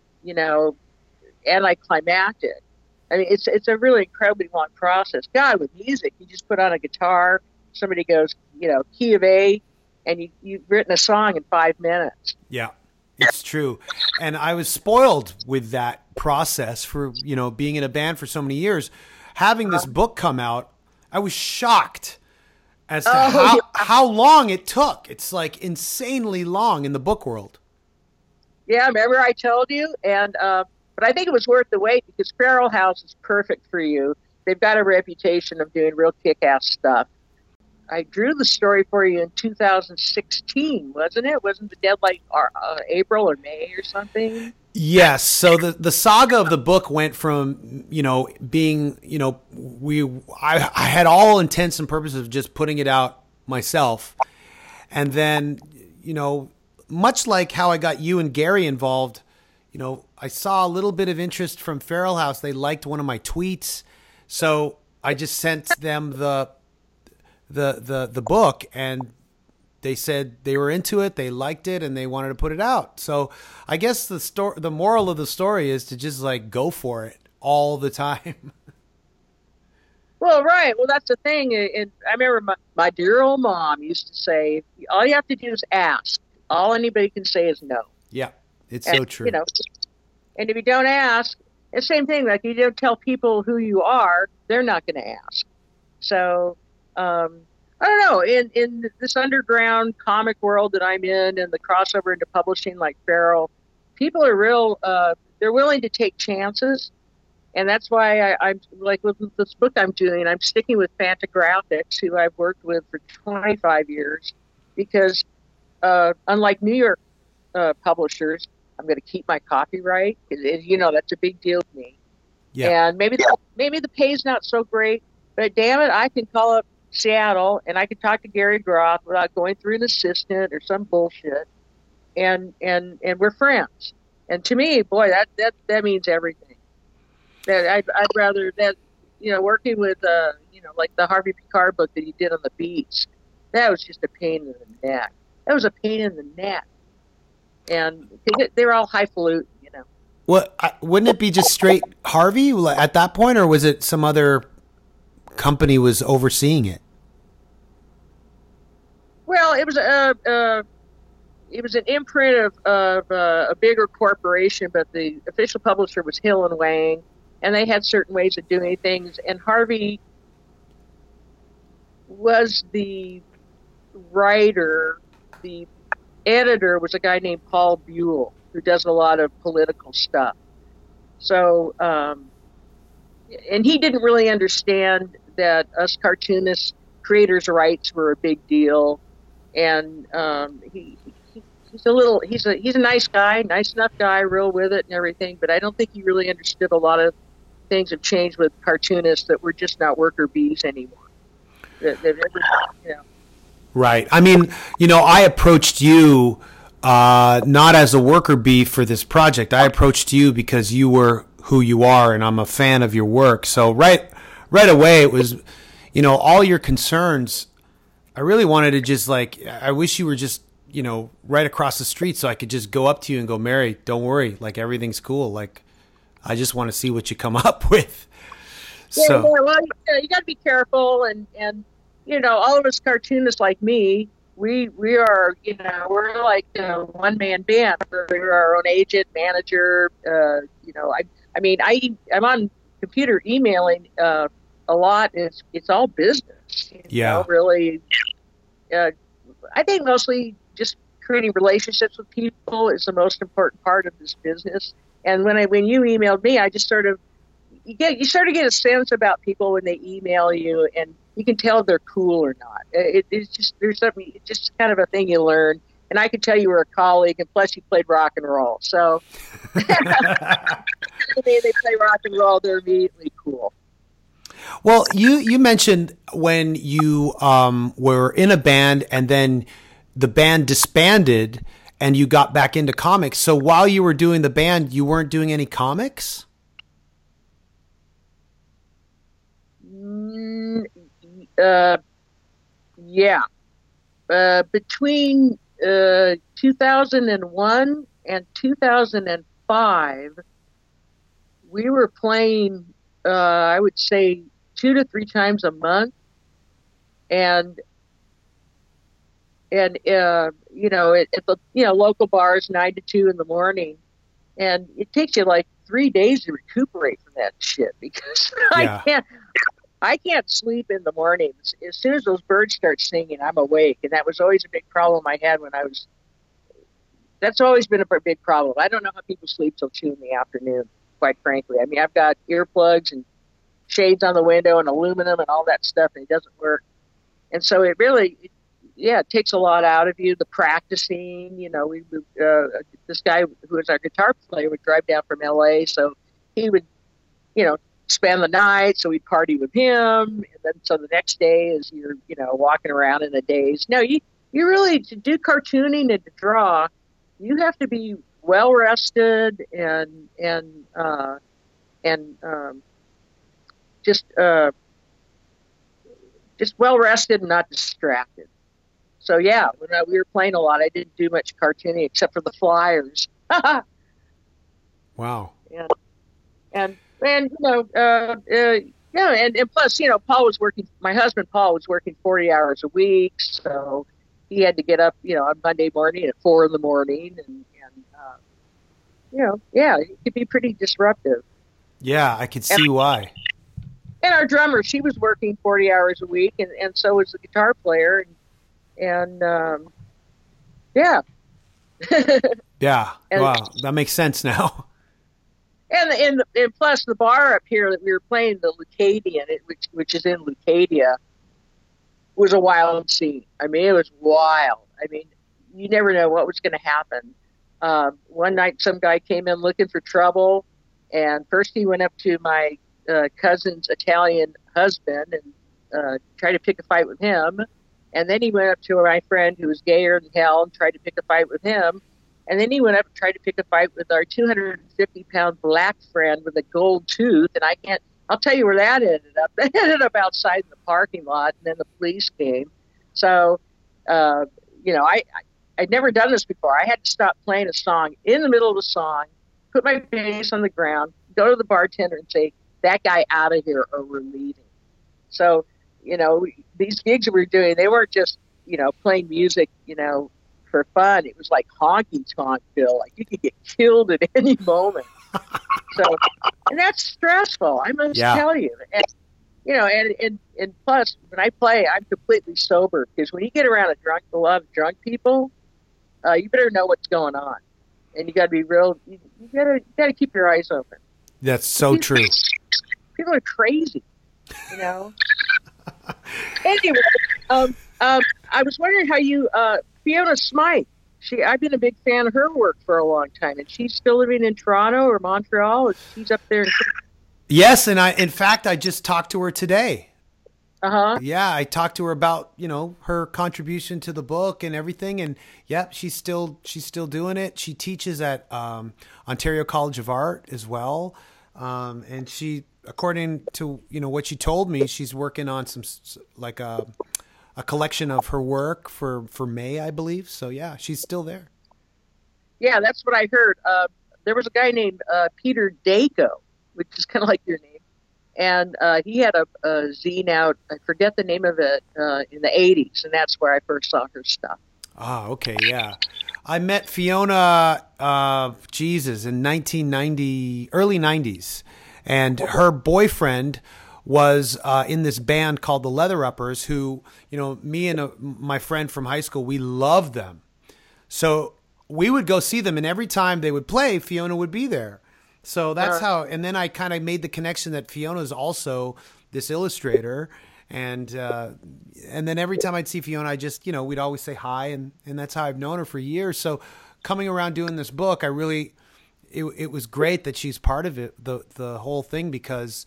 anticlimactic. I mean, it's a really incredibly long process. God, with music, you just put on a guitar, somebody goes, key of A, and you've written a song in 5 minutes. Yeah, it's true. And I was spoiled with that process for, being in a band for so many years. Having this book come out, I was shocked as to how long it took. It's like insanely long in the book world. Yeah, remember I told you? And but I think it was worth the wait because Feral House is perfect for you. They've got a reputation of doing real kick-ass stuff. I drew the story for you in 2016, wasn't it? Wasn't the deadline April or May or something? Yes. So the saga of the book went from, being, I had all intents and purposes of just putting it out myself. And then, much like how I got you and Gary involved, I saw a little bit of interest from Feral House. They liked one of my tweets. So I just sent them the book, and they said they were into it, they liked it, and they wanted to put it out. So I guess the moral of the story is to just go for it all the time. Well, right. Well, that's the thing. And I remember my dear old mom used to say, all you have to do is ask. All anybody can say is no. Yeah, it's so true. And if you don't ask, it's the same thing. Like, you don't tell people who you are, they're not going to ask. So, I don't know. In this underground comic world that I'm in, and the crossover into publishing like Feral, people are they're willing to take chances. And that's why I'm like, with this book I'm doing, I'm sticking with Fantagraphics, who I've worked with for 25 years, because unlike New York publishers, I'm going to keep my copyright. That's a big deal to me. Yeah. And maybe the pay's not so great, but damn it, I can call up Seattle and I can talk to Gary Groth without going through an assistant or some bullshit, and we're friends. And to me, boy, that means everything. That I'd rather that working with like the Harvey Picard book that he did on the beats. That was just a pain in the neck. That was a pain in the neck. And they're all highfalutin, Well, wouldn't it be just straight Harvey at that point, or was it some other company was overseeing it? Well, it was an imprint of a bigger corporation, but the official publisher was Hill and Wang, and they had certain ways of doing things. And Harvey was the writer. The editor was a guy named Paul Buell, who does a lot of political stuff. So, and he didn't really understand that us cartoonists, creators' rights were a big deal. And he's a nice guy, nice enough guy, real with it and everything. But I don't think he really understood a lot of things have changed with cartoonists, that we're just not worker bees anymore. Right. I mean, I approached you not as a worker bee for this project. I approached you because you were who you are, and I'm a fan of your work. So right away, it was, all your concerns. I really wanted to just I wish you were just, right across the street so I could just go up to you and go, Mary, don't worry. Everything's cool. I just want to see what you come up with. Yeah, well, you got to be careful, and all of us cartoonists like me, we are, we're like a one-man band. We're our own agent, manager. I'm on computer emailing a lot. It's all business. Really. I think mostly just creating relationships with people is the most important part of this business. And when you emailed me, I just you sort of get a sense about people when they email you, and you can tell if they're cool or not. It's just kind of a thing you learn. and I could tell you were a colleague, and plus you played rock and roll. So they play rock and roll, they're immediately cool. Well, you mentioned when you were in a band and then the band disbanded and you got back into comics. So while you were doing the band, you weren't doing any comics? Yeah. Between 2001 and 2005, we were playing, I would say, 2 to 3 times a month. And at the local bars, 9 to 2 in the morning. And it takes you like 3 days to recuperate from that shit because I can't sleep in the mornings. As soon as those birds start singing, I'm awake. And that was always a big problem I had that's always been a big problem. I don't know how people sleep till 2 in the afternoon, quite frankly. I mean, I've got earplugs and shades on the window and aluminum and all that stuff, and it doesn't work. And so it really, it takes a lot out of you. The practicing, this guy who was our guitar player would drive down from LA, so he would, spend the night, so we'd party with him, and then so the next day is you're, walking around in a daze. No, you really, to do cartooning and to draw, you have to be well rested and just well rested and not distracted. So yeah, when we were playing a lot, I didn't do much cartooning except for the flyers. Wow. And plus, Paul was working. My husband Paul was working 40 hours a week, so he had to get up, on Monday morning at 4 in the morning, and it could be pretty disruptive. Yeah, I could see why. And our drummer, she was working 40 hours a week, and so was the guitar player, and yeah. Yeah, wow, that makes sense now. And plus the bar up here that we were playing, the Leucadian, which is in Leucadia, was a wild scene. I mean, it was wild. I mean, you never know what was going to happen. One night, some guy came in looking for trouble, and first he went up to my cousin's Italian husband and tried to pick a fight with him. And then he went up to my friend who was gayer than hell and tried to pick a fight with him. And then he went up and tried to pick a fight with our 250-pound black friend with a gold tooth. And I'll tell you where that ended up. That ended up outside in the parking lot, and then the police came. So, I'd never done this before. I had to stop playing a song in the middle of the song, put my bass on the ground, go to the bartender and say, that guy out of here or we're leaving. So, these gigs that we were doing, they weren't just, playing music, for fun. It was like honky tonk, Bill. Like you could get killed at any moment. So, and that's stressful, I must tell you. And, and plus, when I play, I'm completely sober because when you get around a lot of drunk people, you better know what's going on, and you got to be real. You got to keep your eyes open. That's so true. People are crazy, Anyway, I was wondering how you, Fiona Smythe. I've been a big fan of her work for a long time, and she's still living in Toronto or Montreal. She's up there. Yes, and I just talked to her today. Uh-huh. Yeah, I talked to her about, her contribution to the book and everything, and she's still doing it. She teaches at Ontario College of Art as well, and she, according to what she told me, she's working on some like a collection of her work for May, I believe. So yeah, she's still there. Yeah, that's what I heard. There was a guy named Peter Dako, which is kind of like your name. And he had a zine out, I forget the name of it, in the 80s. And that's where I first saw her stuff. Ah, okay, yeah. I met Fiona, in 1990, early 90s. And her boyfriend was in this band called the Leather Uppers, who, me and my friend from high school, we loved them. So we would go see them, and every time they would play, Fiona would be there. So that's how, and then I kind of made the connection that Fiona is also this illustrator, And then every time I'd see Fiona, I just, we'd always say hi, and that's how I've known her for years. So coming around doing this book, it was great that she's part of it, the whole thing, because,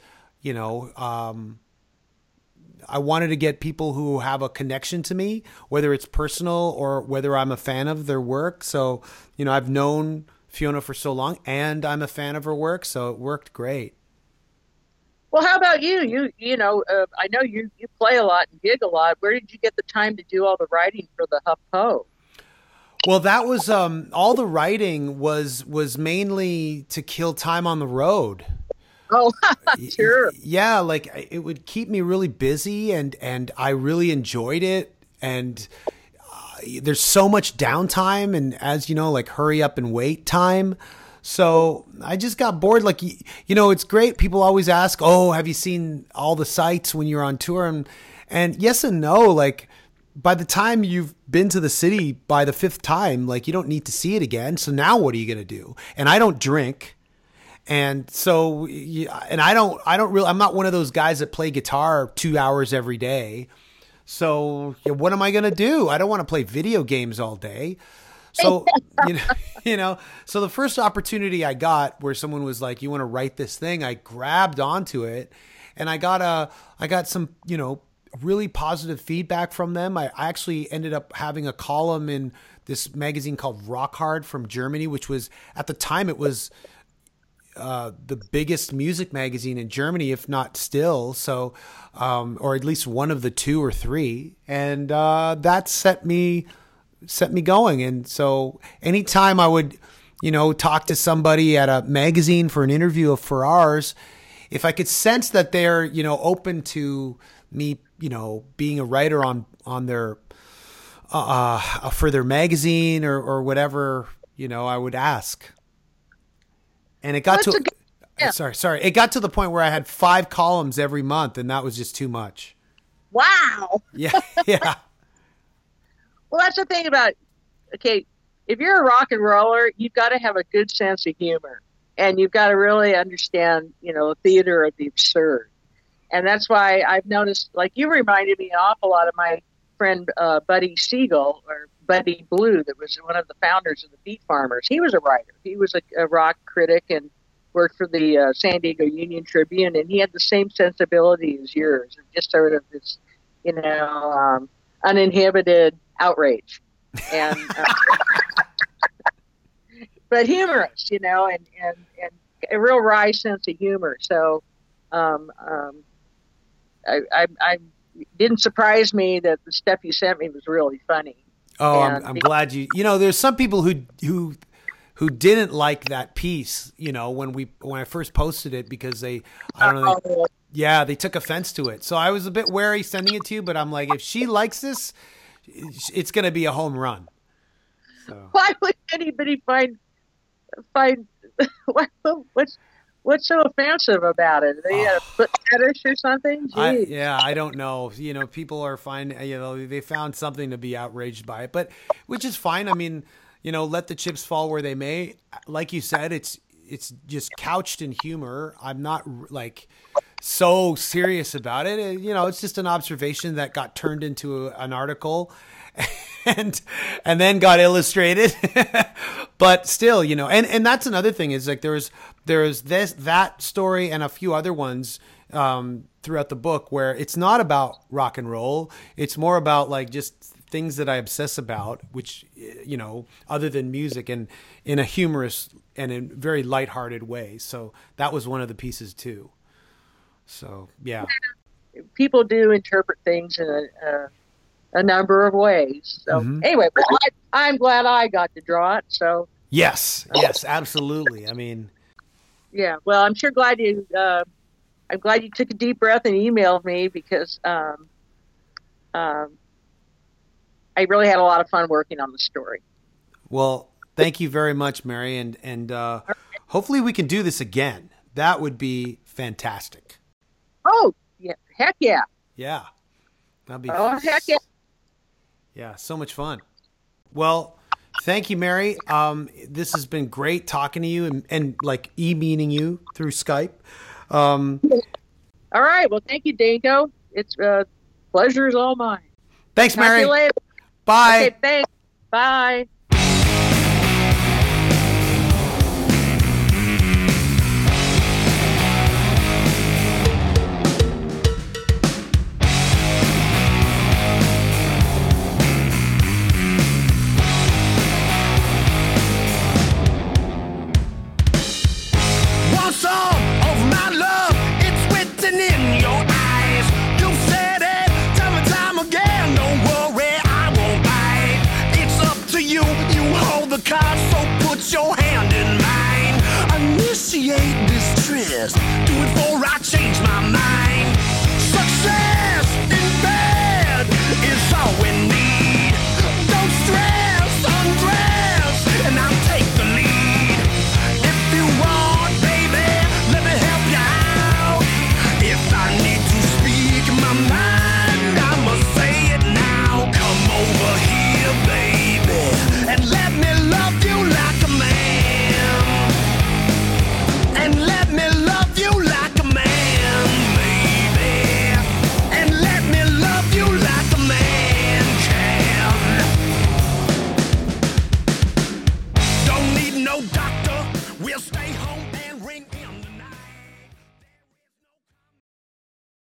I wanted to get people who have a connection to me, whether it's personal or whether I'm a fan of their work. So, I've known Fiona for so long, and I'm a fan of her work, so it worked great. Well, how about you? I know you play a lot and gig a lot. Where did you get the time to do all the writing for the HuffPo? Well, that was all the writing was mainly to kill time on the road. Oh, sure. Yeah, like it would keep me really busy, and I really enjoyed it. And there's so much downtime, and as you know, like hurry up and wait time. So I just got bored. Like, it's great. People always ask, "Oh, have you seen all the sites when you're on tour?" And yes and no. Like, by the time you've been to the city by the fifth time, like you don't need to see it again. So now what are you going to do? And I don't drink. And so, and I'm not one of those guys that play guitar 2 hours every day. So what am I going to do? I don't want to play video games all day. So, so the first opportunity I got where someone was like, "You want to write this thing?" I grabbed onto it, and I got some, really positive feedback from them. I actually ended up having a column in this magazine called Rock Hard from Germany, which was, at the time, it was the biggest music magazine in Germany, if not still. So, or at least one of the two or three. And that set me going. And so anytime I would, talk to somebody at a magazine for an interview for ours, if I could sense that they're, open to me, being a writer on their, for their magazine or whatever, I would ask. And it got it got to the point where I had 5 columns every month, and that was just too much. Wow. Yeah. Yeah. Well, that's the thing about, if you're a rock and roller, you've got to have a good sense of humor, and you've got to really understand, the theater of the absurd. And that's why I've noticed, like, you reminded me an awful lot of my friend, Buddy Siegel, or Buddy Blue, that was one of the founders of the Beat Farmers. He was a writer. He was a rock critic and worked for the San Diego Union Tribune, and he had the same sensibility as yours, just sort of this, uninhibited outrage, and but humorous, and a real wry sense of humor. So, I didn't surprise me that the stuff you sent me was really funny. Oh, I'm glad there's some people who didn't like that piece, when I first posted it, because they took offense to it. So I was a bit wary sending it to you, but I'm like, if she likes this, it's going to be a home run. So. Why would anybody find what's so offensive about it? Are they a foot fetish or something? I don't know. People are fine. They found something to be outraged by it, but which is fine. I mean, let the chips fall where they may. Like you said, it's just couched in humor. I'm not like so serious about it. It's just an observation that got turned into an article and then got illustrated. But still, and that's another thing, is like there's that story and a few other ones throughout the book where it's not about rock and roll. It's more about like just things that I obsess about, which, other than music, and in a humorous and in very lighthearted way. So that was one of the pieces too. So, yeah. People do interpret things in a number of ways. So anyway, I'm glad I got to draw it. So yes, absolutely. I mean, yeah. Well, I'm sure glad you. I'm glad you took a deep breath and emailed me, because I really had a lot of fun working on the story. Well, thank you very much, Mary, and hopefully we can do this again. That would be fantastic. Oh, yeah. Heck yeah. Yeah. That'd be heck yeah. Yeah, so much fun. Well, thank you, Mary. This has been great talking to you and like e-meeting you through Skype. All right. Well, thank you, Danko. It's pleasure is all mine. Thanks, Talk to Mary. you later. Bye. Okay, thanks. Bye. One song of my love, it's written in your eyes. You said it time and time again. Don't worry, I won't bite. It's up to you, you hold the cards, so put your hand in mine. Initiate this tryst, do it